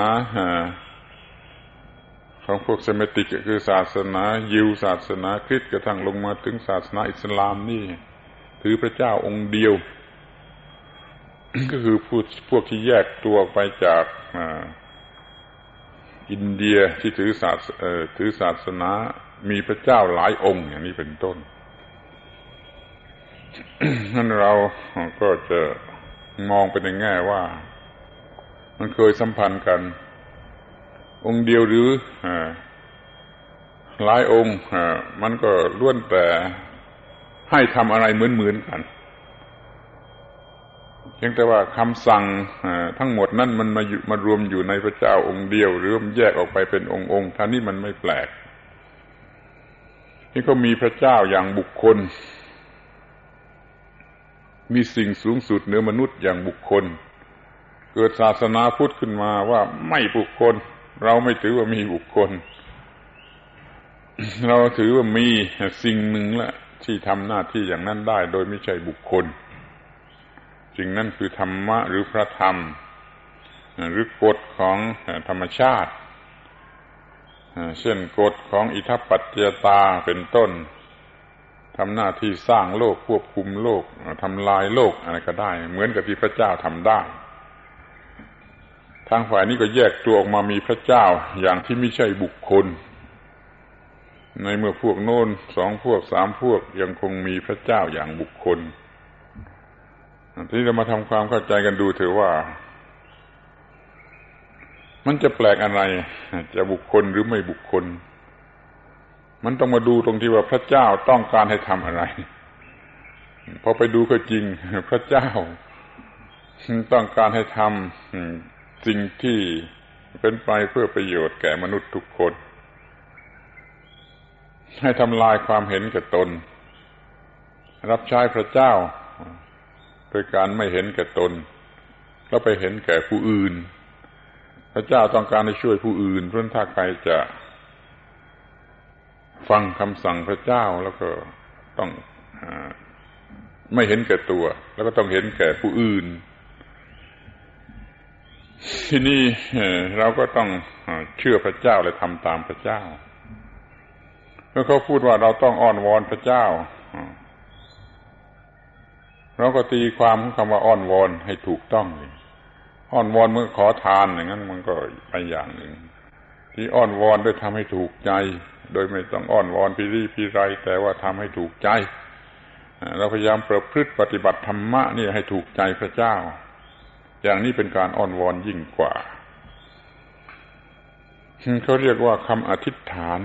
ของพวกเซมิติกคือศาสนายิวศาสนาคริสต์กระทั่งลงมาถึงศาสนาอิสลามนี่ถือพระเจ้าองค์เดียว ก็คือพวกพวกที่แยกตัวออกไปจากอินเดียที่ถือศาสเอ่อถือศาสนามีพระเจ้าหลายองค์อย่างนี้เป็นต้น นั่นเราก็จะมองไปในแง่ว่ามันเคยสัมพันธ์กันองค์เดียวหรือหลายองค์มันก็ล้วนแต่ให้ทำอะไรเหมือนๆกันเพียงแต่ว่าคำสั่งทั้งหมดนั้นมันมามารวมอยู่ในพระเจ้าองค์เดียวหรือมันแยกออกไปเป็นองค์ๆท่านี้มันไม่แปลกที่เขามีพระเจ้าอย่างบุคคลมีสิ่งสูงสุดเหนือมนุษย์อย่างบุคคลเกิดศาสนาพุทธขึ้นมาว่าไม่บุคคลเราไม่ถือว่ามีบุคคลเราถือว่ามีสิ่งหนึ่งละที่ทำหน้าที่อย่างนั้นได้โดยไม่ใช่บุคคลสิ่งนั้นคือธรรมะหรือพระธรรมหรือกฎของธรรมชาติเช่นกฎของอิทัปปัจจยตาเป็นต้นทำหน้าที่สร้างโลกควบคุมโลกทำลายโลกอะไรก็ได้เหมือนกับที่พระเจ้าทำได้ทางฝ่ายนี้ก็แยกตัวออกมามีพระเจ้าอย่างที่ไม่ใช่บุคคลในเมื่อพวกโน้นสองพวกสามพวกยังคงมีพระเจ้าอย่างบุคคลทีนี้เรามาทำความเข้าใจกันดูเถอะว่ามันจะแปลกอะไรจะบุคคลหรือไม่บุคคลมันต้องมาดูตรงที่ว่าพระเจ้าต้องการให้ทำอะไรพอไปดูก็จริงพระเจ้าต้องการให้ทำสิ่งที่เป็นไปเพื่อประโยชน์แก่มนุษย์ทุกคนให้ทำลายความเห็นแก่ตนรับใช้พระเจ้าโดยการไม่เห็นแก่ตนแล้วไปเห็นแก่ผู้อื่นพระเจ้าต้องการให้ช่วยผู้อื่นเพราะถ้าใครจะฟังคำสั่งพระเจ้าแล้วก็ต้องไม่เห็นแก่ตัวแล้วก็ต้องเห็นแก่ผู้อื่นที่นี่เราก็ต้องเชื่อพระเจ้าและทำตามพระเจ้าเมื่อเขาพูดว่าเราต้องอ้อนวอนพระเจ้าเราก็ตีความของคำว่าอ้อนวอนให้ถูกต้องอ้อนวอนเมื่อขอทานอย่างนั้นมันก็ไปอย่างหนึ่งที่อ้อนวอนด้วยทำให้ถูกใจโดยไม่ต้องอ้อนวอนพิรีพิไรแต่ว่าทำให้ถูกใจเราพยายามประพฤติปฏิบัติธรรมะนี่ให้ถูกใจพระเจ้าอย่างนี้เป็นการอ้อนวอนยิ่งกว่าเขาเรียกว่าคำอธิษฐาน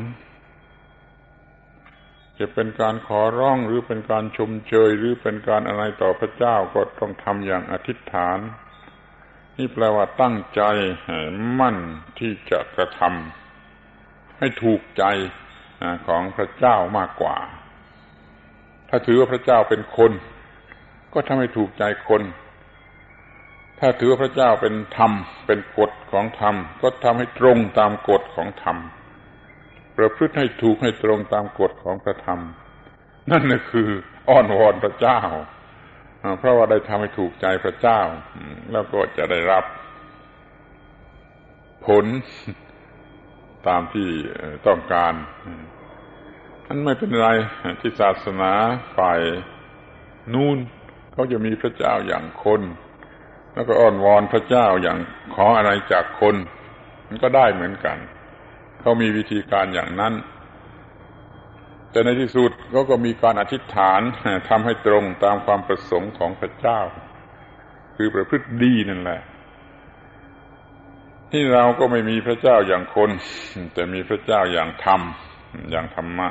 จะเป็นการขอร้องหรือเป็นการชมเชยหรือเป็นการอะไรต่อพระเจ้าก็ต้องทำอย่างอธิษฐานนี่แปลว่าตั้งใจมั่นที่จะกระทำให้ถูกใจของพระเจ้ามากกว่าถ้าถือว่าพระเจ้าเป็นคนก็ทำให้ถูกใจคนถ้าถือว่าพระเจ้าเป็นธรรมเป็นกฎของธรรมก็ทำให้ตรงตามกฎของธรรมประพฤติให้ถูกให้ตรงตามกฎของพระธรรมนั่นน่ะคืออ้อนวอนพระเจ้าเพราะว่าได้ทำให้ถูกใจพระเจ้าแล้วก็จะได้รับผลตามที่ต้องการนั่นไม่เป็นไรที่ศาสนาฝ่ายนู่นเขาจะมีพระเจ้าอย่างคนแล้วก็อ้อนวอนพระเจ้าอย่างขออะไรจากคนมันก็ได้เหมือนกันเขามีวิธีการอย่างนั้นแต่ในที่สุดเขาก็มีการอธิษฐานทำให้ตรงตามความประสงค์ของพระเจ้าคือประพฤติดีนั่นแหละที่เราก็ไม่มีพระเจ้าอย่างคนแต่มีพระเจ้าอย่างธรรมอย่างธรรมะ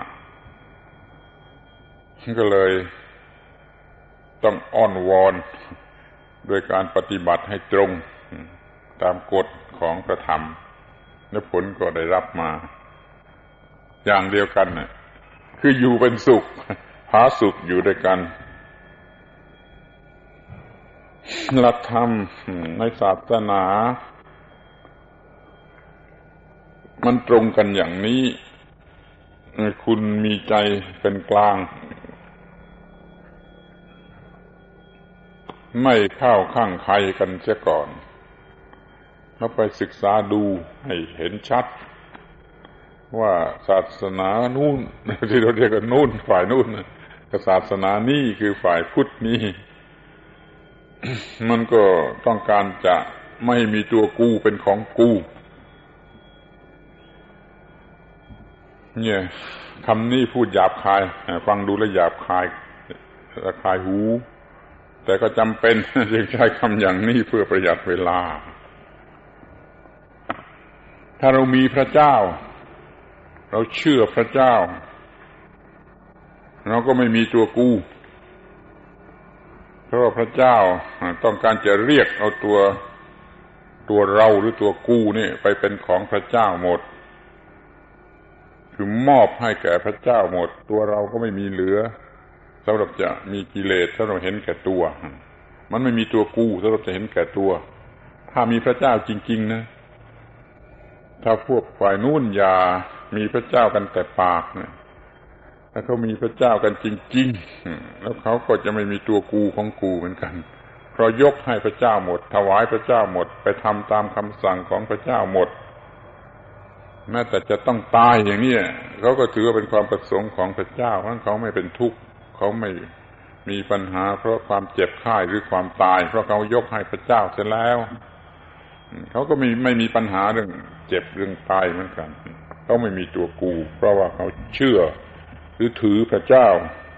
ก็เลยต้องอ้อนวอนโดยการปฏิบัติให้ตรงตามกฎของพระธรรมและผลก็ได้รับมาอย่างเดียวกันน่ะคืออยู่เป็นสุขผาสุขอยู่ด้วยกันหลักธรรมในศาสนามันตรงกันอย่างนี้คุณมีใจเป็นกลางไม่เข้าข้างใครกันเสียก่อนแล้วไปศึกษาดูให้เห็นชัดว่าศาสนานู่นที่เราเรียกกันนู่นฝ่ายนู่นกับศาสนานี่คือฝ่ายพุทธนี่ มันก็ต้องการจะไม่มีตัวกูเป็นของกูเนี่ยคำนี้พูดหยาบคายฟังดูแล้วหยาบคายระคายหูแต่ก็จำเป็นจึงใช้คำอย่างนี้เพื่อประหยัดเวลาถ้าเรามีพระเจ้าเราเชื่อพระเจ้าเราก็ไม่มีตัวกูเพราะว่าพระเจ้าต้องการจะเรียกเอาตัวตัวเราหรือตัวกูนี่ไปเป็นของพระเจ้าหมดคือมอบให้แก่พระเจ้าหมดตัวเราก็ไม่มีเหลือสำหรับจะมีกิเลสถ้าเราเห็นแก่ตัวมันไม่มีตัวกูสำหรับจะเห็นแก่ตัวถ้ามีพระเจ้าจริงๆนะถ้าพวกฝ่ายนู้นอย่ามีพระเจ้ากันแต่ปากนะถ้าเขามีพระเจ้ากันจริงๆแล้วเขาก็จะไม่มีตัวกูของกูเหมือนกันเพราะยกให้พระเจ้าหมดถวายพระเจ้าหมดไปทำตามคำสั่งของพระเจ้าหมดแม้แต่จะต้องตายอย่างนี้เขาก็ถือว่าเป็นความประสงค์ของพระเจ้าเพราะเขาไม่เป็นทุกข์เขาไม่มีปัญหาเพราะความเจ็บไข้หรือความตายเพราะเขายกให้พระเจ้าเสร็จแล้วเขาก็ไม่ไม่มีปัญหาเรื่องเจ็บเรื่องตายเหมือนกันเขาไม่มีตัวกูเพราะว่าเขาเชื่อหรือถือพระเจ้า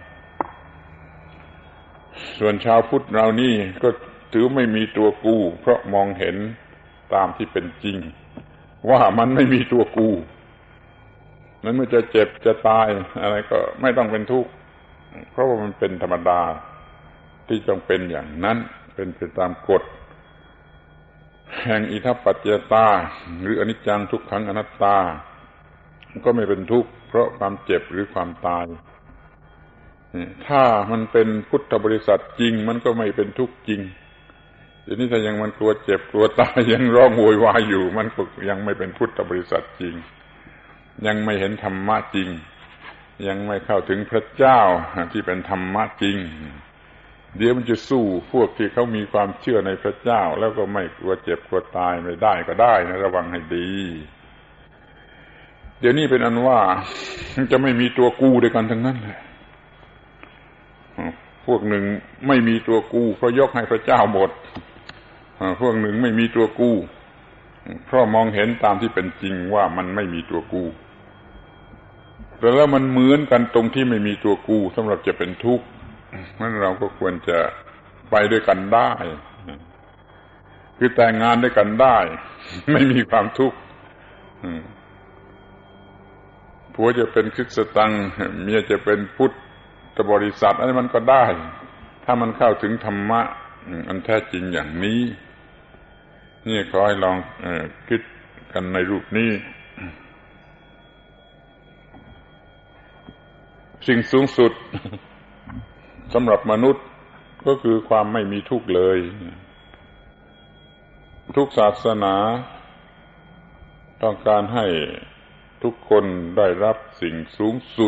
ส่วนชาวพุทธเรานี่ก็ถือไม่มีตัวกูเพราะมองเห็นตามที่เป็นจริงว่ามันไม่มีตัวกูนั้นเมื่อจะเจ็บจะตายอะไรก็ไม่ต้องเป็นทุกข์เพราะว่ามันเป็นธรรมดาที่ต้องเป็นอย่างนั้นเป็นไปตามกฎแห่งอิทัปปัจจยตาหรืออนิจจังทุกขังอนัตตาก็ไม่เป็นทุกข์เพราะความเจ็บหรือความตายถ้ามันเป็นพุทธบริษัทจริงมันก็ไม่เป็นทุกข์จริงทีนี้ถ้ายังมันกลัวเจ็บกลัวตายยังร้องโวยวายอยู่มันก็ยังไม่เป็นพุทธบริษัทจริงยังไม่เห็นธรรมะจริงยังไม่เข้าถึงพระเจ้าที่เป็นธรรมะจริงเดี๋ยวมันจะสู้พวกที่เขามีความเชื่อในพระเจ้าแล้วก็ไม่กลัวเจ็บกลัวตายไม่ได้ก็ได้นะระวังให้ดีเดี๋ยวนี้เป็นอันว่าจะไม่มีตัวกูด้วยกันทั้งนั้นแหละพวกหนึ่งไม่มีตัวกูเพราะยกให้พระเจ้าหมดพวกหนึ่งไม่มีตัวกูเพราะมองเห็นตามที่เป็นจริงว่ามันไม่มีตัวกูแต่แล้วมันเหมือนกันตรงที่ไม่มีตัวกูสำหรับจะเป็นทุกข์นั้นเราก็ควรจะไปด้วยกันได้คือแต่งงานด้วยกันได้ไม่มีความทุกข์ผัวจะเป็นคริสต์ตังเมียจะเป็นพุทธบริษัทอะไรมันก็ได้ถ้ามันเข้าถึงธรรมะอันแท้จริงอย่างนี้นี่ขอให้ลองเอ่อคิดกันในรูปนี้สิ่งสูงสุดสำหรับมนุษย์ก็คือความไม่มีทุกข์เลยทุกศาสนาต้องการให้ทุกคนได้รับสิ่งสูงสุด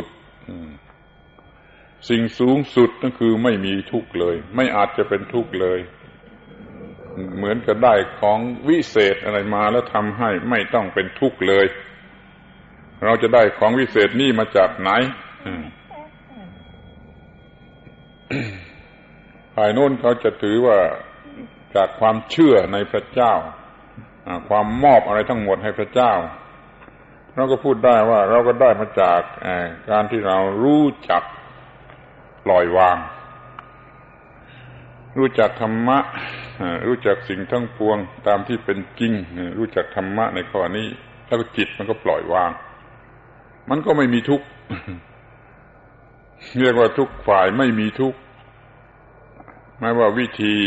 สิ่งสูงสุดนั่นคือไม่มีทุกข์เลยไม่อาจจะเป็นทุกข์เลยเหมือนกับได้ของวิเศษอะไรมาแล้วทำให้ไม่ต้องเป็นทุกข์เลยเราจะได้ของวิเศษนี่มาจากไหนฝ่ายโน้นเขาจะถือว่าจากความเชื่อในพระเจ้าความมอบอะไรทั้งหมดให้พระเจ้าเราก็พูดได้ว่าเราก็ได้มาจากการที่เรารู้จักปล่อยวางรู้จักธรรมะรู้จักสิ่งทั้งปวงตามที่เป็นจริงรู้จักธรรมะในข้อนี้แล้วก็จิตมันก็ปล่อยวางมันก็ไม่มีทุกข์เรียกว่าทุกฝ่ายไม่มีทุกข์แม้ว่าวิธี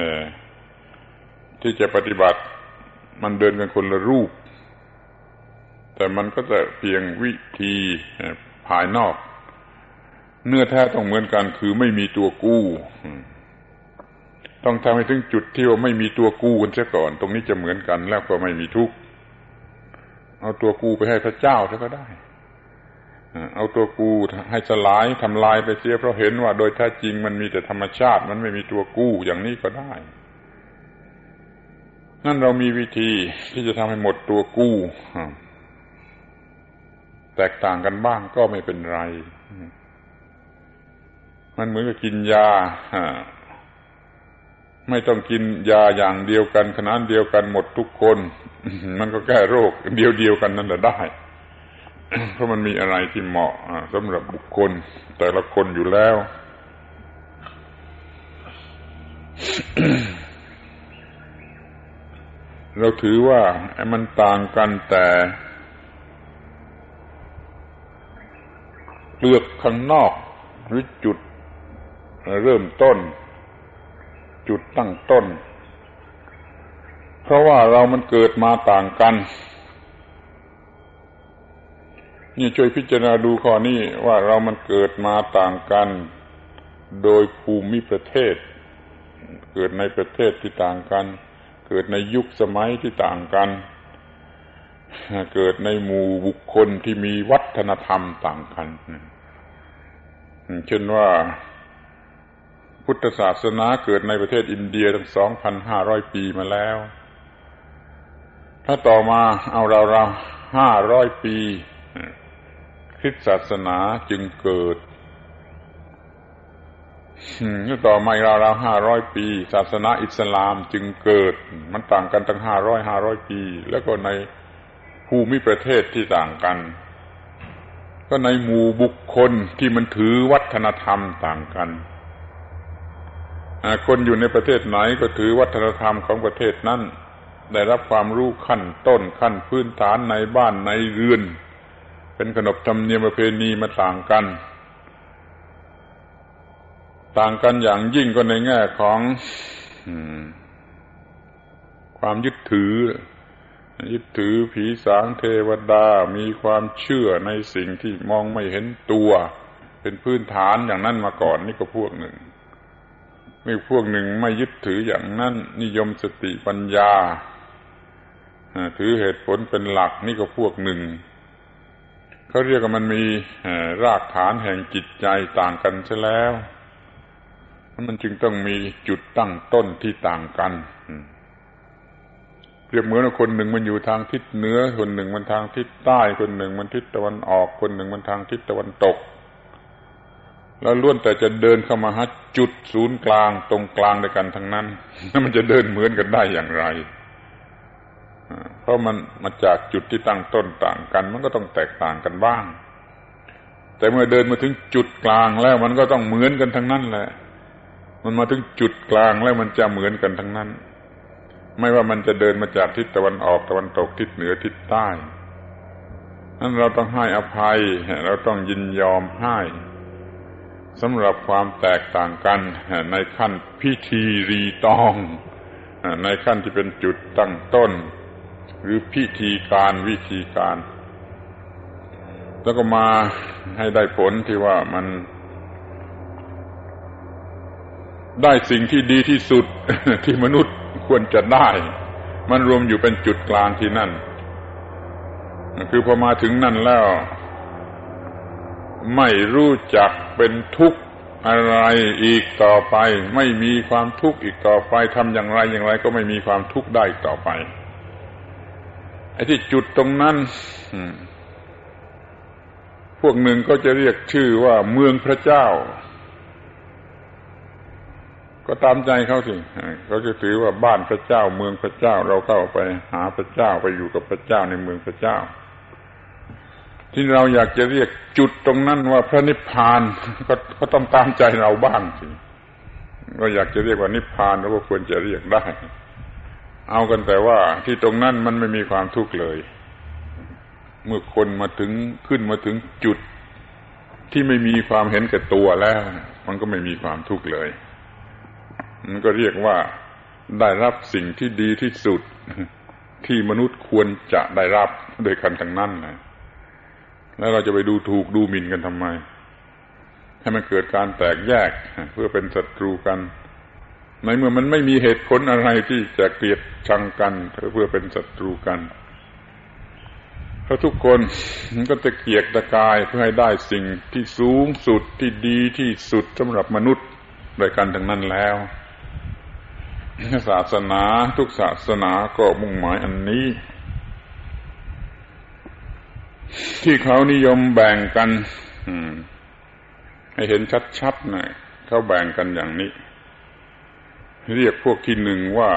ที่จะปฏิบัติมันเดินกันคนละรูปแต่มันก็จะเพียงวิธีภายนอกเนื้อแท้ต้องเหมือนกันคือไม่มีตัวกู้ต้องทำให้ถึงจุดที่ว่าไม่มีตัวกู้กันเสียก่อนตรงนี้จะเหมือนกันแล้วก็ไม่มีทุกข์เอาตัวกู้ไปให้พระเจ้าซะก็ได้เอาตัวกู้ให้สลายทำลายไปเสียเพราะเห็นว่าโดยแท้จริงมันมีแต่ธรรมชาติมันไม่มีตัวกู้อย่างนี้ก็ได้นั่นเรามีวิธีที่จะทำให้หมดตัวกู้แตกต่างกันบ้างก็ไม่เป็นไรมันเหมือนกับกินยาไม่ต้องกินยาอย่างเดียวกันขนาดเดียวกันหมดทุกคนมันก็แก้โรคเดียวๆกันนั่นแหละได้เพราะมันมีอะไรที่เหมาะสำหรับบุคคลแต่ละคนอยู่แล้ว เราถือว่ามันต่างกันแต่เปลือกข้างนอกหรือจุดเริ่มต้นจุดตั้งต้นเพราะว่าเรามันเกิดมาต่างกันนี่ช่วยพิจารณาดูข้อนี้ว่าเรามันเกิดมาต่างกันโดยภูมิประเทศเกิดในประเทศที่ต่างกันเกิดในยุคสมัยที่ต่างกันเกิดในหมู่บุคคลที่มีวัฒนธรรมต่างกันเช่นว่าพุทธศาสนาเกิดในประเทศอินเดียตั้ง สองพันห้าร้อย ปีมาแล้วถ้าต่อมาเอาราวๆห้าร้อยปีคริสตศาสนาจึงเกิดต่อมาราวๆห้าร้อยปีศาสนาอิสลามจึงเกิดมันต่างกันตั้งห้าร้อย ห้าร้อยปีแล้วก็ในภูมิประเทศที่ต่างกันก็ในหมู่บุคคลที่มันถือวัฒนธรรมต่างกันคนอยู่ในประเทศไหนก็ถือวัฒนธรรมของประเทศนั้นได้รับความรู้ขั้นต้นขั้นพื้นฐานในบ้านในเรือนเป็นขนบธรรมเนียมประเพณีมาต่างกันต่างกันอย่างยิ่งก็ในแง่ของความยึดถือยึดถือผีสางเทวดามีความเชื่อในสิ่งที่มองไม่เห็นตัวเป็นพื้นฐานอย่างนั้นมาก่อนนี่ก็พวกหนึ่งมีพวกหนึ่งไม่ยึดถืออย่างนั้นนิยมสติปัญญาถือเหตุผลเป็นหลักนี่ก็พวกหนึ่งเขาเรียกว่ามันมีรากฐานแห่งจิตใจต่างกันซะแล้วมันจึงต้องมีจุดตั้งต้นที่ต่างกันเปรียบเหมือนคนหนึ่งมันอยู่ทางทิศเหนือคนหนึ่งมันทางทิศใต้คนหนึ่งมันทิศตะวันออกคนหนึ่งมันทางทิศตะวันตกแล้วล้วนแต่จะเดินเข้ามาหาจุดศูนย์กลางตรงกลางด้วยกันทั้งนั้นแล้วมันจะเดินเหมือนกันได้อย่างไรเพราะมันมาจากจุดที่ตั้งต้นต่างกันมันก็ต้องแตกต่างกันบ้างแต่เมื่อเดินมาถึงจุดกลางแล้วมันก็ต้องเหมือนกันทั้งนั้นแหละมันมาถึงจุดกลางแล้วมันจะเหมือนกันทั้งนั้นไม่ว่ามันจะเดินมาจากทิศตะวันออกตะวันตกทิศเหนือทิศใต้นั้นเราต้องให้อภัยเราต้องยินยอมให้สำหรับความแตกต่างกันในขั้นพิธีรีตองในขั้นที่เป็นจุดตั้งต้นหรือพิธีการวิธีการแล้วก็มาให้ได้ผลที่ว่ามันได้สิ่งที่ดีที่สุดที่มนุษย์ควรจะได้มันรวมอยู่เป็นจุดกลางที่นั่นคือพอมาถึงนั่นแล้วไม่รู้จักเป็นทุกข์อะไรอีกต่อไปไม่มีความทุกข์อีกต่อไปทำอย่างไรอย่างไรก็ไม่มีความทุกข์ได้อีกต่อไปไอ้ที่จุดตรงนั้นพวกหนึ่งก็จะเรียกชื่อว่าเมืองพระเจ้าก็ตามใจเขาสิเขาจะถือว่าบ้านพระเจ้าเมืองพระเจ้าเราเข้าไปหาพระเจ้าไปอยู่กับพระเจ้าในเมืองพระเจ้าที่เราอยากจะเรียกจุดตรงนั้นว่าพระนิพพานก็ก็ต้องตามใจเราบ้างสิเราอยากจะเรียกว่านิพพานเราก็ควรจะเรียกได้เอากันแต่ว่าที่ตรงนั้นมันไม่มีความทุกข์เลยเมื่อคนมาถึงขึ้นมาถึงจุดที่ไม่มีความเห็นแก่ตัวแล้วมันก็ไม่มีความทุกข์เลยมันก็เรียกว่าได้รับสิ่งที่ดีที่สุดที่มนุษย์ควรจะได้รับโดยกันทั้งนั้นนะแล้วเราจะไปดูถูกดูหมิ่นกันทำไมให้มันเกิดการแตกแยกเพื่อเป็นศัตรูกันในเมื่อมันไม่มีเหตุผลอะไรที่จะเกลียดชังกันเพื่อเป็นศัตรูกันเพราะทุกคนมันก็จะเกียกตะกายเพื่อให้ได้สิ่งที่สูงสุดที่ดีที่สุดสำหรับมนุษย์โดยกันทั้งนั้นแล้วศาสนาทุกศาสนาก็มุ่งหมายอันนี้ที่เขานิยมแบ่งกันให้เห็นชัดๆหน่อยเขาแบ่งกันอย่างนี้เรียกพวกที่หนึ่งว่า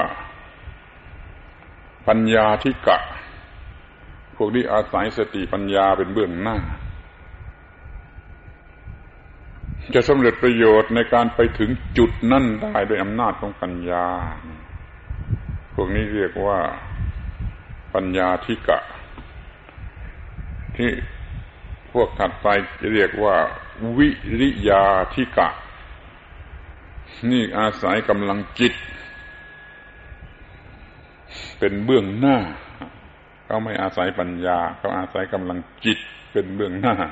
ปัญญาธิกะพวกนี้อาศัยสติปัญญาเป็นเบื้องหน้าจะสำเร็จประโยชน์ในการไปถึงจุดนั่นได้ด้วยอำนาจของปัญญาพวกนี้เรียกว่าปัญญาธิกะที่พวกถัดไปจะเรียกว่าวิริยาธิกะนี่อาศัยกำลังจิตเป็นเบื้องหน้าเขาไม่อาศัยปัญญาเขาอาศัยกำลังจิตเป็นเบื้องหน้า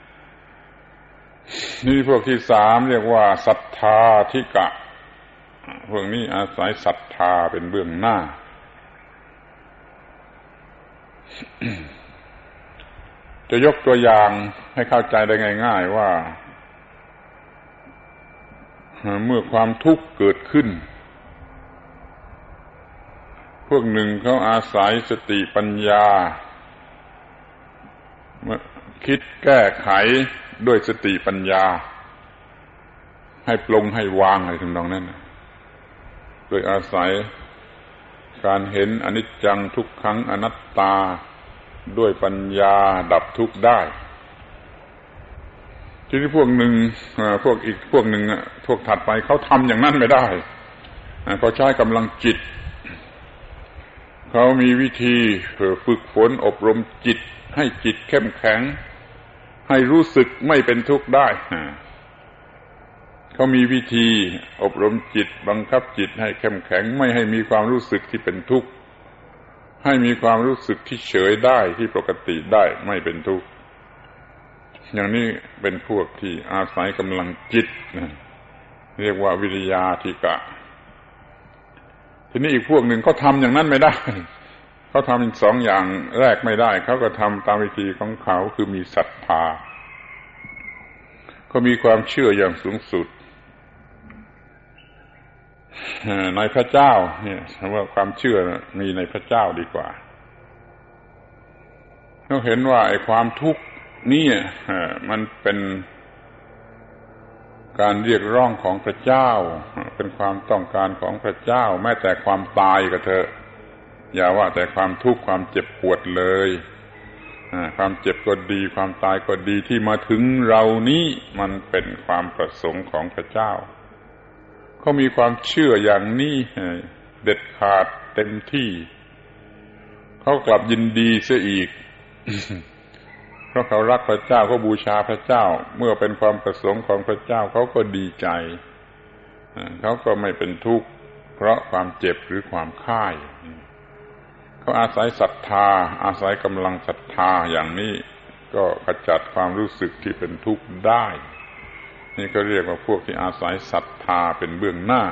นี่พวกที่สามเรียกว่าศรัทธาธิกะพวกนี้อาศัยศรัทธาเป็นเบื้องหน้าจะยกตัวอย่างให้เข้าใจได้ง่ายๆว่าเมื่อความทุกข์เกิดขึ้นพวกหนึ่งเขาอาศัยสติปัญญาคิดแก้ไขด้วยสติปัญญาให้ปลงให้วางอะไรทำนองนั้นโดยอาศัยการเห็นอนิจจังทุกขังอนัตตาด้วยปัญญาดับทุกข์ได้ทีนี้พวกหนึ่งพวกอีกพวกหนึ่งพวกถัดไปเขาทำอย่างนั้นไม่ได้เขาใช้กำลังจิตเขามีวิธีฝึกฝนอบรมจิตให้จิตเข้มแข็งให้รู้สึกไม่เป็นทุกข์ได้เขามีวิธีอบรมจิตบังคับจิตให้เข้มแข็งไม่ให้มีความรู้สึกที่เป็นทุกข์ให้มีความรู้สึกที่เฉยได้ที่ปกติได้ไม่เป็นทุกข์อย่างนี้เป็นพวกที่อาศัยกำลังจิตเรียกว่าวิริยาธิกะทีนี้อีกพวกหนึ่งเขาทำอย่างนั้นไม่ได้เขาทำสองอย่างแรกไม่ได้เขาก็ทำตามวิธีของเขาคือมีศรัทธาเขามีความเชื่ออย่างสูงสุดในพระเจ้าเนี่ยว่าความเชื่อมีในพระเจ้าดีกว่าเขาเห็นว่าไอ้ความทุกข์นี่มันเป็นการเรียกร้องของพระเจ้าเป็นความต้องการของพระเจ้าแม้แต่ความตายก็เถอะอย่าว่าแต่ความทุกข์ความเจ็บปวดเลยความเจ็บก็ดีความตายก็ดีที่มาถึงเรานี้มันเป็นความประสงค์ของพระเจ้าเขามีความเชื่ออย่างนี้เด็ดขาดเต็มที่เขากลับยินดีเสียอีก เพราะเขารักพระเจ้าเขาบูชาพระเจ้าเมื่อเป็นความประสงค์ของพระเจ้าเขาก็ดีใจเขาก็ไม่เป็นทุกข์เพราะความเจ็บหรือความค่ายเขาอาศัยศรัทธาอาศัยกำลังศรัทธาอย่างนี้ก็ขจัดความรู้สึกที่เป็นทุกข์ได้นี่ก็เรียกว่าพวกที่อาศัยศรัทธาเป็นเบื้องหน้า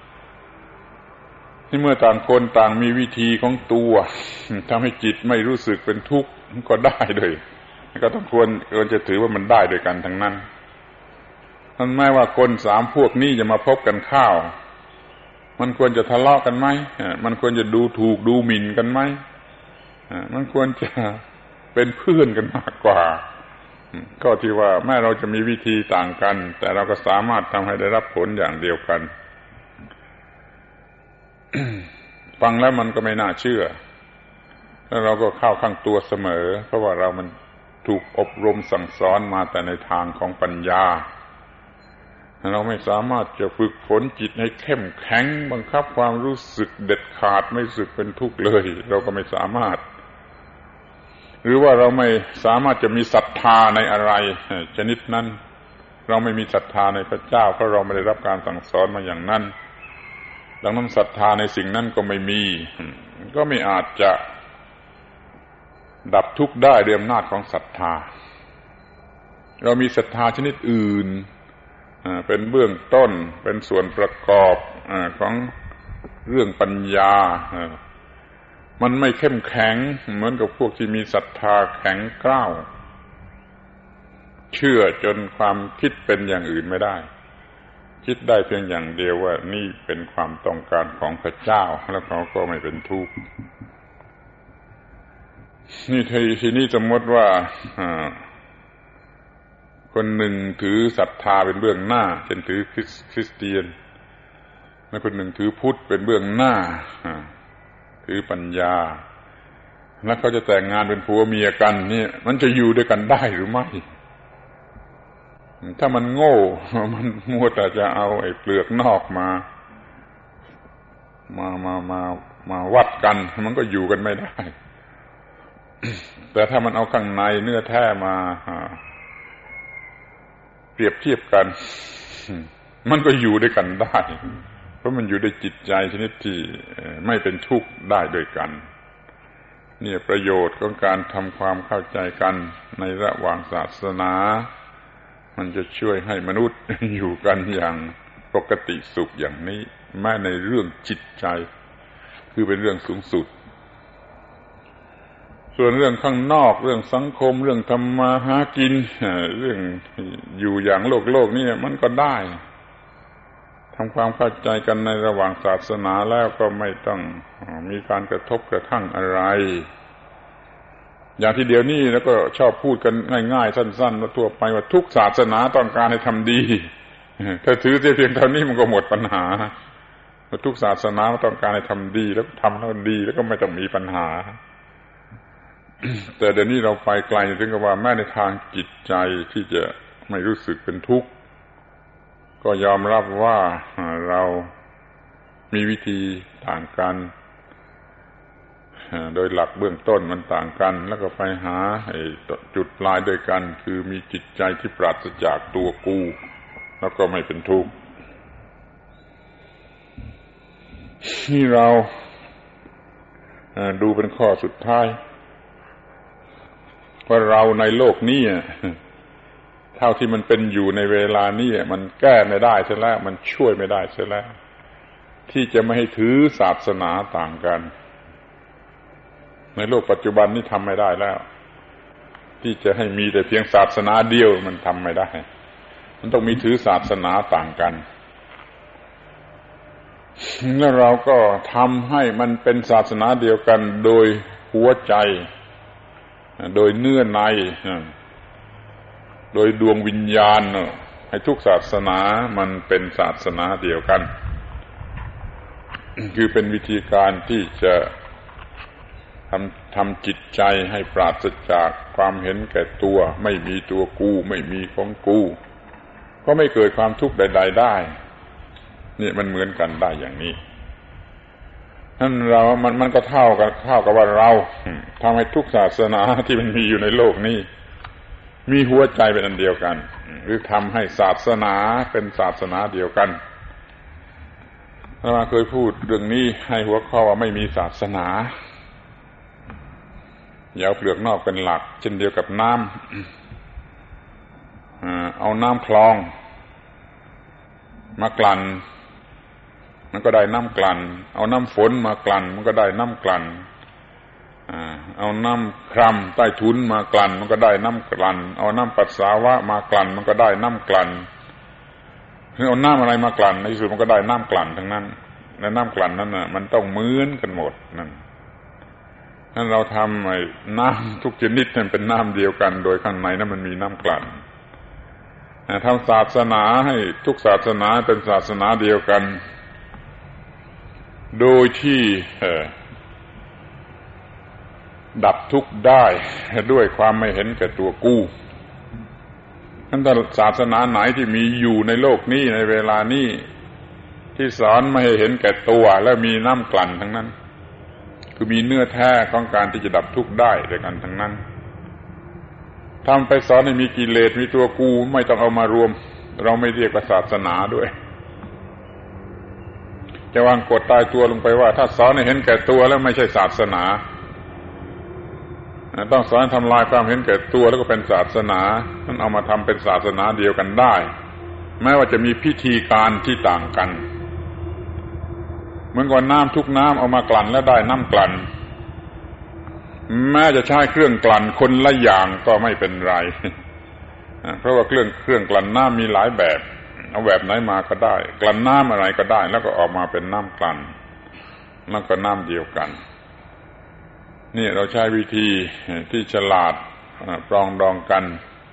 ที่เมื่อต่างคนต่างมีวิธีของตัวทำให้จิตไม่รู้สึกเป็นทุกข์ก็ได้ด้วยก็ต้องควรควรจะถือว่ามันได้ด้วยกันทั้งนั้นมันไม่ว่าคนสามพวกนี้จะมาพบกันข้าวมันควรจะทะเลาะกันไหมมันควรจะดูถูกดูหมิ่นกันไหมมันควรจะเป็นเพื่อนกันมากกว่าก็ที่ว่าแม้เราจะมีวิธีต่างกันแต่เราก็สามารถทำให้ได้รับผลอย่างเดียวกัน ฟังแล้วมันก็ไม่น่าเชื่อแล้วเราก็เข้าข้างตัวเสมอเพราะว่าเรามันถูกอบรมสั่งสอนมาแต่ในทางของปัญญาเราไม่สามารถจะฝึกฝนจิตให้เข้มแข็งบังคับความรู้สึกเด็ดขาดไม่รู้สึกเป็นทุกข์เลยเราก็ไม่สามารถหรือว่าเราไม่สามารถจะมีศรัทธาในอะไรชนิดนั้นเราไม่มีศรัทธาในพระเจ้าเพราะเราไม่ได้รับการสั่งสอนมาอย่างนั้นดังนั้นศรัทธาในสิ่งนั้นก็ไม่มีก็ไม่อาจจะดับทุกข์ได้ด้วยอำนาจของศรัทธาเรามีศรัทธาชนิดอื่นเป็นเบื้องต้นเป็นส่วนประกอบของเรื่องปัญญามันไม่เข้มแข็งเหมือนกับพวกที่มีศรัทธาแข็งกร้าวเชื่อจนความคิดเป็นอย่างอื่นไม่ได้คิดได้เพียงอย่างเดียวว่านี่เป็นความต้องการของพระเจ้าแล้วเขาก็ไม่เป็นทุกข์นี่ทีนี้สมมติว่าคนหนึ่งถือศรัทธาเป็นเบื้องหน้าเช่นถือคริสเตียนและคนหนึ่งถือพุทธเป็นเบื้องหน้าถือปัญญาแล้วเขาจะแต่งงานเป็นผัวเมียกันนี่มันจะอยู่ด้วยกันได้หรือไม่ถ้ามันโง่มันมัวแต่จะเอาไอ้เปลือกนอกมามามามามาวัดกันมันก็อยู่กันไม่ได้แต่ถ้ามันเอาข้างในเนื้อแท้มาเปรียบเทียบกันมันก็อยู่ด้วยกันได้เพราะมันอยู่ในจิตใจชนิดที่ไม่เป็นทุกข์ได้ด้วยกันนี่ประโยชน์ของการทำความเข้าใจกันในระหว่างศาสนามันจะช่วยให้มนุษย์อยู่กันอย่างปกติสุขอย่างนี้แม้ในเรื่องจิตใจคือเป็นเรื่องสูงสุดส่วนเรื่องข้างนอกเรื่องสังคมเรื่องทำมาหากินเรื่องอยู่อย่างโลกโลกนี่มันก็ได้ทำความเข้าใจกันในระหว่างศาสนาแล้วก็ไม่ต้องมีการกระทบกระทั่งอะไรอย่างที่เดี๋ยวนี้แล้วก็ชอบพูดกันง่ายๆสั้นๆว่าทั่วไปว่าทุกศาสนาต้องการให้ทำดีถ้าถือเพียงเท่านี้มันก็หมดปัญหาทุกศาสนาต้องการให้ทำดีแล้วทำแล้วดีแล้วก็ไม่ต้องมีปัญหาแต่เดี๋ยวนี้เราไปไกลถึงกับว่าแม้ในทางจิตใจที่จะไม่รู้สึกเป็นทุกข์ก็ยอมรับว่าเรามีวิธีต่างกันโดยหลักเบื้องต้นมันต่างกันแล้วก็ไปหาจุดปลายด้วยกันคือมีจิตใจที่ปราศจากตัวกูแล้วก็ไม่เป็นทุกข์ที่เราดูเป็นข้อสุดท้ายว่าเราในโลกนี้เท่าที่มันเป็นอยู่ในเวลานี้มันแก้ไม่ได้เสียแล้วมันช่วยไม่ได้เสียแล้วที่จะไม่ให้ถือศาสนาต่างกันในโลกปัจจุบันนี้ทำไม่ได้แล้วที่จะให้มีแต่เพียงศาสนาเดียวมันทำไม่ได้มันต้องมีถือศาสนาต่างกันแล้วเราก็ทำให้มันเป็นศาสนาเดียวกันโดยหัวใจโดยเนื้อในโดยดวงวิญญาณให้ทุกศาสนามันเป็นศาสนาเดียวกันคือเป็นวิธีการที่จะทำทำจิตใจให้ปราศจากความเห็นแก่ตัวไม่มีตัวกูไม่มีของกูก็ไม่เกิดความทุกข์ใดๆได้นี่มันเหมือนกันได้อย่างนี้นั่นเรามันมันก็เท่ากับเท่ากับว่าเราทำให้ทุกศาสนาที่มันมีอยู่ในโลกนี้มีหัวใจเป็นอันเดียวกันหรือทำให้ศาสนาเป็นศาสนาเดียวกันอาตมาเคยพูดเรื่องนี้ให้หัวข้อว่าไม่มีศาสนาอย่าเอาเปลือกนอกเป็นหลักเช่นเดียวกับน้ำเอาน้ำคลองมากลั่นมันก็ได้น้ำกลั่นเอาน้ำฝนมากลั่นมันก็ได้น้ำกลั่นเอาน้ำคร่ำใต้ถุนมากลั่นมันก็ได้น้ำกลั่นเอาน้ำปัสสาวะมากลั่นมันก็ได้น้ำกลั่นเอาน้ำอะไรมากลั่นในที่สุดมันก็ได้น้ำกลั่นทั้งนั้นและน้ำกลั่นนั้นน่ะมันต้องเหมือนกันหมดนั่นนั่นเราทำไอ้น้ำทุกชนิดนั้นเป็นน้ำเดียวกันโดยข้างในนั้นมันมีน้ำกลั่นทำศาสนาให้ทุกศาสนาเป็นศาสนาเดียวกันโดยที่ดับทุกข์ได้ด้วยความไม่เห็นแก่ตัวกู้นั่นแต่ศาสนาไหนที่มีอยู่ในโลกนี้ในเวลานี้ที่สอนไม่ให้เห็นแก่ตัวและมีน้ำกลั่นทั้งนั้นคือมีเนื้อแท้ของการที่จะดับทุกข์ได้ด้วยกันทั้งนั้นทำไปสอนให้มีกิเลสมีตัวกูไม่ต้องเอามารวมเราไม่เรียกว่าศาสนาด้วยจะวางกฎตายตัวลงไปว่าถ้าสอนให้เห็นแก่ตัวแล้วไม่ใช่ศาสนาต้องสอนทำลายความเห็นแก่ตัวแล้วก็เป็นศาสนาต้องเอามาทำเป็นศาสนาเดียวกันได้แม้ว่าจะมีพิธีการที่ต่างกันเหมือนกับน้ำทุกน้ำเอามากลั่นแล้วได้น้ำกลั่นแม้จะใช้เครื่องกลั่นคนละอย่างก็ไม่เป็นไรเพราะว่าเครื่องเครื่องกลั่นน้ำมีหลายแบบเอาแบบไหนมาก็ได้กลั่นน้ำอะไรก็ได้แล้วก็ออกมาเป็นน้ำกลั่นแล้วก็น้ำเดียวกันนี่เราใช้วิธีที่ฉลาดปรองดองกัน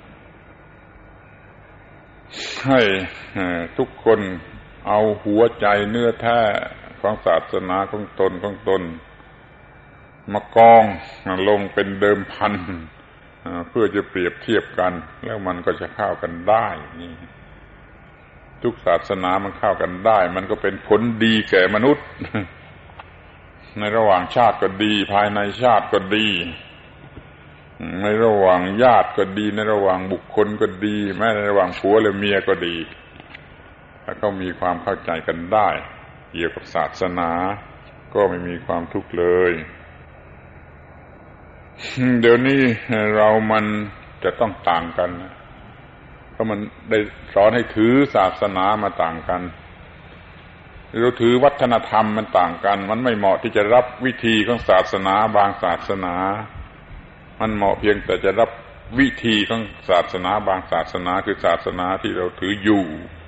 ให้ทุกคนเอาหัวใจเนื้อแท้ของศาสนาของตนของตนมากองลงเป็นเดิมพันเพื่อจะเปรียบเทียบกันแล้วมันก็จะเข้ากันได้นี่ทุกศาสนามันเข้ากันได้มันก็เป็นผลดีแก่มนุษย์ในระหว่างชาติก็ดีภายในชาติก็ดีในระหว่างญาติก็ดีในระหว่างบุคคลก็ดีแม้ในระหว่างผัวและเมียก็ดีถ้าเขามีความเข้าใจกันได้เกี่ยวกับศาสนาก็ไม่มีความทุกข์เลยเดี๋ยวนี้เรามันจะต้องต่างกันเพราะมันได้สอนให้ถือศาสนามาต่างกันเราถือวัฒนธรรมมันต่างกันมันไม่เหมาะที่จะรับวิธีของศาสนาบางศาสนามันเหมาะเพียงแต่จะรับวิธีของศาสนาบางศาสนาคือศาสนาที่เราถืออยู่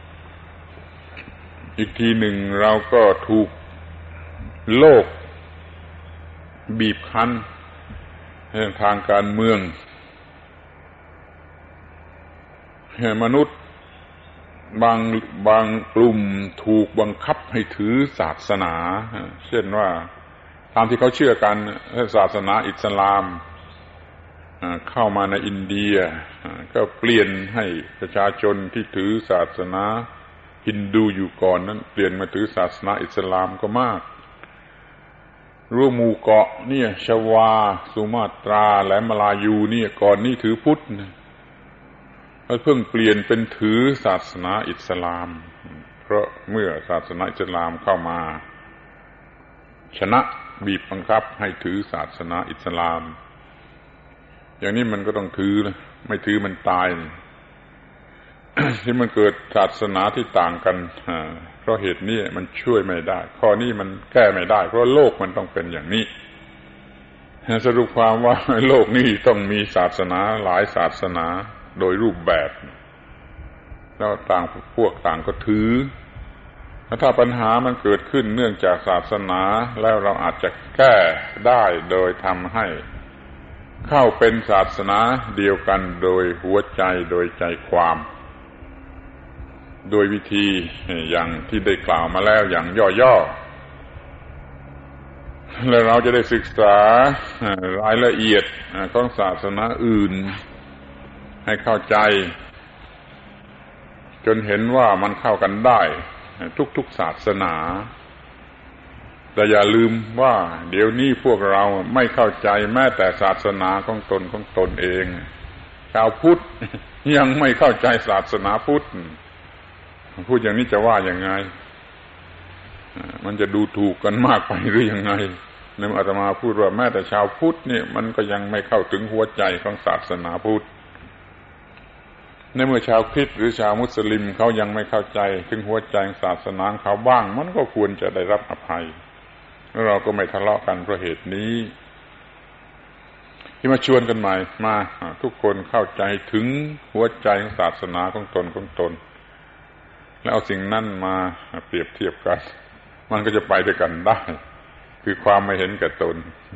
อีกทีหนึ่งเราก็ถูกโลกบีบคั้นทางการเมืองมนุษย์บางบางกลุ่มถูกบังคับให้ถือศาสนาเช่นว่าตามที่เขาเชื่อกันศาสนาอิสลามเข้ามาในอินเดียก็เปลี่ยนให้ประชาชนที่ถือศาสนาฮินดูอยู่ก่อนนั้นเปลี่ยนมาถือศาสนาอิสลามก็มากรั้วหมู่เกาะเนี่ยชวาสุมาตราและมาลายูเนี่ยก่อนนี่ถือพุทธแล้วเพิ่งเปลี่ยนเป็นถือศาสนาอิสลามเพราะเมื่อศาสนาอิสลามเข้ามาชนะบีบบังคับให้ถือศาสนาอิสลามอย่างนี้มันก็ต้องถือนะไม่ถือมันตาย ที่มันเกิดศาสนาที่ต่างกันเพราะเหตุนี้มันช่วยไม่ได้ข้อนี้มันแก้ไม่ได้เพราะโลกมันต้องเป็นอย่างนี้สรุปความว่าโลกนี้ต้องมีศาสนาหลายศาสนาโดยรูปแบบแล้วต่างพวกต่างก็ถือถ้าปัญหามันเกิดขึ้นเนื่องจากศาสนาแล้วเราอาจจะแก้ได้โดยทำให้เข้าเป็นศาสนาเดียวกันโดยหัวใจโดยใจความโดยวิธีอย่างที่ได้กล่าวมาแล้วอย่างย่อๆและเราจะได้ศึกษารายละเอียดของศาสนาอื่นให้เข้าใจจนเห็นว่ามันเข้ากันได้ทุกๆศาสนาแต่อย่าลืมว่าเดี๋ยวนี้พวกเราไม่เข้าใจแม้แต่ศาสนาของตนของตนเองชาวพุทธยังไม่เข้าใจศาสนาพุทธพูดอย่างนี้จะว่ายังไงมันจะดูถูกกันมากไปหรือยังไงในเมื่ออาตมาพูดว่าแม้แต่ชาวพุทธเนี่ยมันก็ยังไม่เข้าถึงหัวใจของศาสนาพุทธในเมื่อชาวคริสต์หรือชาวมุสลิมเขายังไม่เข้าใจถึงหัวใจของศาสนาเขาบ้างมันก็ควรจะได้รับอภัยแล้วเราก็ไม่ทะเลาะกันเพราะเหตุนี้ที่มาชวนกันใหม่มาทุกคนเข้าใจถึงหัวใจของศาสนาของตนของตนแล้วเอาสิ่งนั้นมาเปรียบเทียบกันมันก็จะไปด้วยกันได้คือความไม่เห็นแก่ตน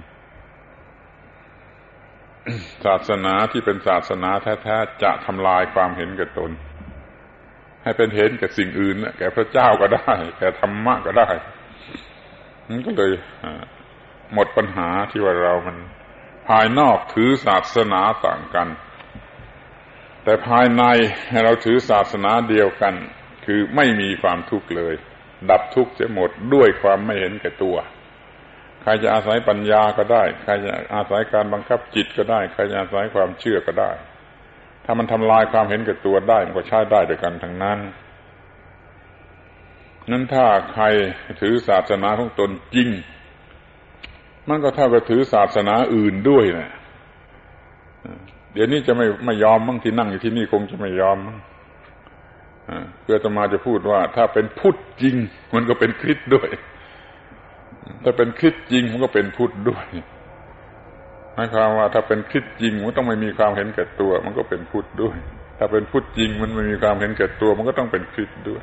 ศาสนาที่เป็นศาสนาแท้ๆจะทำลายความเห็นแก่ตนให้เป็นเห็นแก่สิ่งอื่นแก่พระเจ้าก็ได้แก่ธรรมะก็ได้มันก็เลยหมดปัญหาที่ว่าเรามันภายนอกถือศาสนาต่างกันแต่ภายในเราถือศาสนาเดียวกันคือไม่มีความทุกข์เลยดับทุกข์เสียหมดด้วยความไม่เห็นแก่ตัวใครจะอาศัยปัญญาก็ได้ใครจะอาศัยการบังคับจิตก็ได้ใครจะอาศัยความเชื่อก็ได้ถ้ามันทำลายความเห็นแก่ตัวได้มันก็ใช้ได้ด้วยกันทั้งนั้นนั้นถ้าใครถือศาสนาของตนจริงมันก็เท่ากับถือศาสนาอื่นด้วยนะเดี๋ยวนี้จะไม่ไม่ยอมมั่งที่นั่งอยู่ที่นี่คงจะไม่ยอมมั่งเพื่ออาตมาจะพูดว่าถ้าเป็นพุทธจริงมันก็เป็นคริสต์ด้วยถ้าเป็นคริสต์จริงมันก็เป็นพุทธด้วยหมายความว่าถ้าเป็นคริสต์จริงมันต้องไม่มีความเห็นแก่ตัวมันก็เป็นพุทธด้วยถ้าเป็นพุทธจริงมันไม่มีความเห็นแก่ตัวมันก็ต้องเป็นคริสต์ด้วย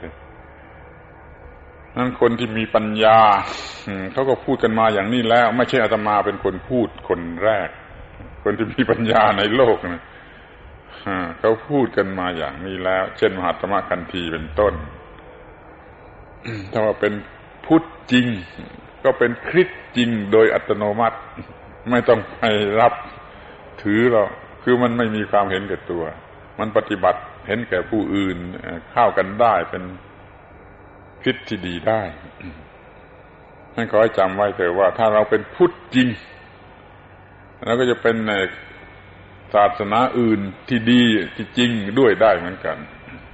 นั้นคนที่มีปัญญาเขาก็พูดกันมาอย่างนี้แล้วไม่ใช่อาตมาเป็นคนพูดคนแรกคนที่มีปัญญาในโลกนะเขาพูดกันมาอย่างนี้แล้วเช่นมหาตมะคันธีเป็นต้นถ้าว่าเป็นพุทธจริงก็เป็นคริสต์จริงโดยอัตโนมัติไม่ต้องไปรับถือหรอกคือมันไม่มีความเห็นแก่ตัวมันปฏิบัติเห็นแก่ผู้อื่นเข้ากันได้เป็นคริสต์ที่ดีได้ให้ขอให้จำไว้เถอะว่าถ้าเราเป็นพุทธจริงเราก็จะเป็นในศาสนาอื่นที่ดีที่จริงด้วยได้เหมือนกัน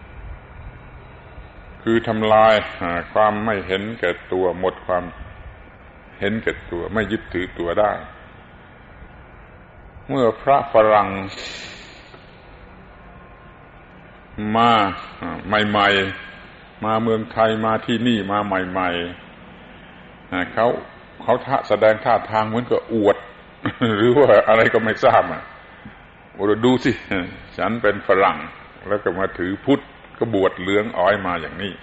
คือทำลายความไม่เห็นแก่ตัวหมดความเห็นแก่ตัวไม่ยึดถือตัวได้เมื่อพระฝรั่งมาใหม่ๆมาเมืองไทยมาที่นี่มาใหม่ๆเขาเขาท่าแสดงท่าทางเหมือนกับอวดหรือว่าอะไรก็ไม่ทราบอ่ะโอ้ดูสิฉันเป็นฝรั่งแล้วก็มาถือพุทธก็บวชเหลืองอ้อยมาอย่างนี้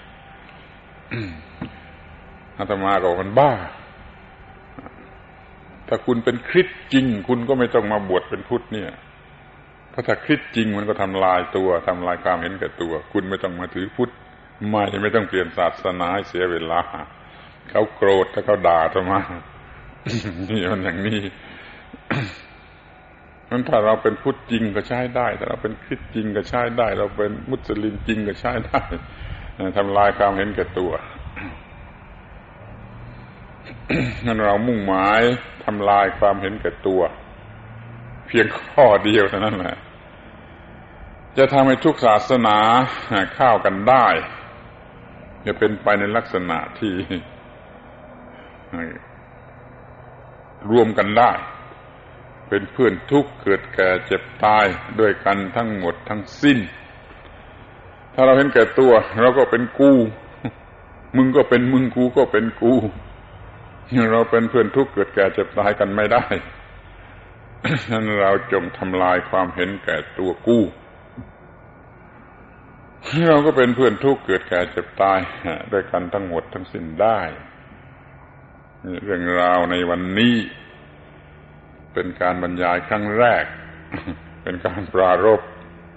อาตมาก็มันบ้าถ้าคุณเป็นคริสต์จริงคุณก็ไม่ต้องมาบวชเป็นพุทธเนี่ยเพราะถ้าคริสต์จริงมันก็ทำลายตัวทำลายความเห็นแก่ตัวคุณไม่ต้องมาถือพุทธไม่ไม่ต้องเปลี่ยนศาสนาให้เสียเวลาเขาโกรธถ้าเขาด่าอาตมา นี่มันอย่างนี้ นั้นถ้าเราเป็นพุทธจริงก็ใช้ได้ถ้าเราเป็นคริสต์จริงก็ใช้ได้เราเป็นมุสลิมจริงก็ใช้ได้ทำลายความเห็นแก่ตัว งั้นเรามุ่งหมายทำลายความเห็นแก่ตัวเพียงข้อเดียวเท่านั้นแหละจะทำให้ทุกศาสนาเข้ากันได้จะเป็นไปในลักษณะที่รวมกันได้เป็นเพื่อนทุกข์เกิดแก่เจ็บตายด้วยกันทั้งหมดทั้งสิ้นถ้าเราเห็นแก่ตัวเราก็เป็นกูมึงก็เป็นมึงกูก็เป็นกูเราเป็นเพื่อนทุกข์เกิดแก่เจ็บตายกันไม่ได้ฉะนั้นเราจงทำลายความเห็นแก่ตัวกูเราก็เป็นเพื่อนทุกข์เกิดแก่เจ็บตายด้วยกันทั้งหมดทั้งสิ้นได้เรื่องราวในวันนี้เป็นการบรรยายครั้งแรกเป็นการปรารภ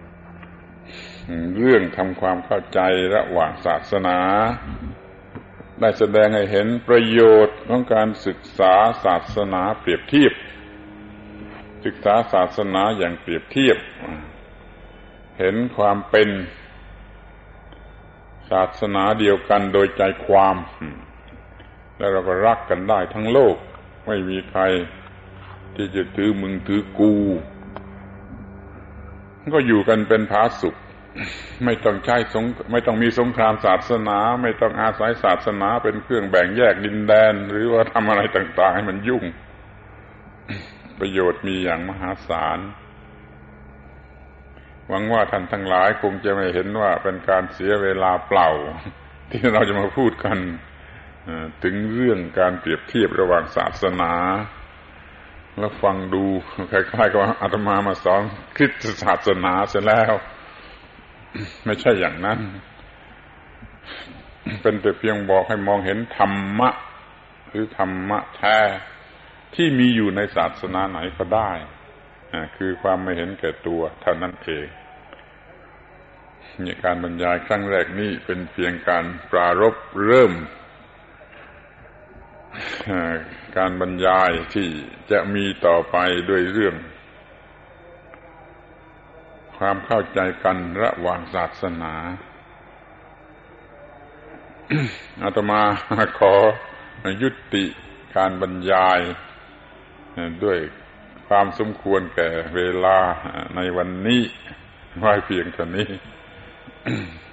เรื่องทำความเข้าใจระหว่างศาสนาได้แสดงให้เห็นประโยชน์ของการศึกษาศาสนาเปรียบเทียบศึกษาศาสนาอย่างเปรียบเทียบเห็นความเป็นศาสนาเดียวกันโดยใจความแล้วเราก็รักกันได้ทั้งโลกไม่มีใครที่จะถือมึงถือกูก็อยู่กันเป็นผาสุกไม่ต้องใช้สงไม่ต้องมีสงครามศาสนาไม่ต้องอาศัยศาสนาเป็นเครื่องแบ่งแยกดินแดนหรือว่าทำอะไรต่างๆให้มันยุ่งประโยชน์มีอย่างมหาศาลหวังว่าท่านทั้งหลายคงจะไม่เห็นว่าเป็นการเสียเวลาเปล่าที่เราจะมาพูดกันถึงเรื่องการเปรียบเทียบระหว่างศาสนาแล้วฟังดูคล้ายๆกับอาตมามาสอนคริสตศาสนาเสร็จแล้วไม่ใช่อย่างนั้นเป็นแต่เพียงบอกให้มองเห็นธรรมะหรือธรรมะแท้ที่มีอยู่ในศาสนาไหนก็ได้คือความไม่เห็นแก่ตัวเท่านั้นเองนี่การบรรยายครั้งแรกนี้เป็นเพียงการปรารภเริ่มการบรรยายที่จะมีต่อไปด้วยเรื่องความเข้าใจกันระหว่างศาสนา อาตมาขอยุติการบรรยายด้วยความสมควรแก่เวลาในวันนี้ไว้เพียงเท่านี้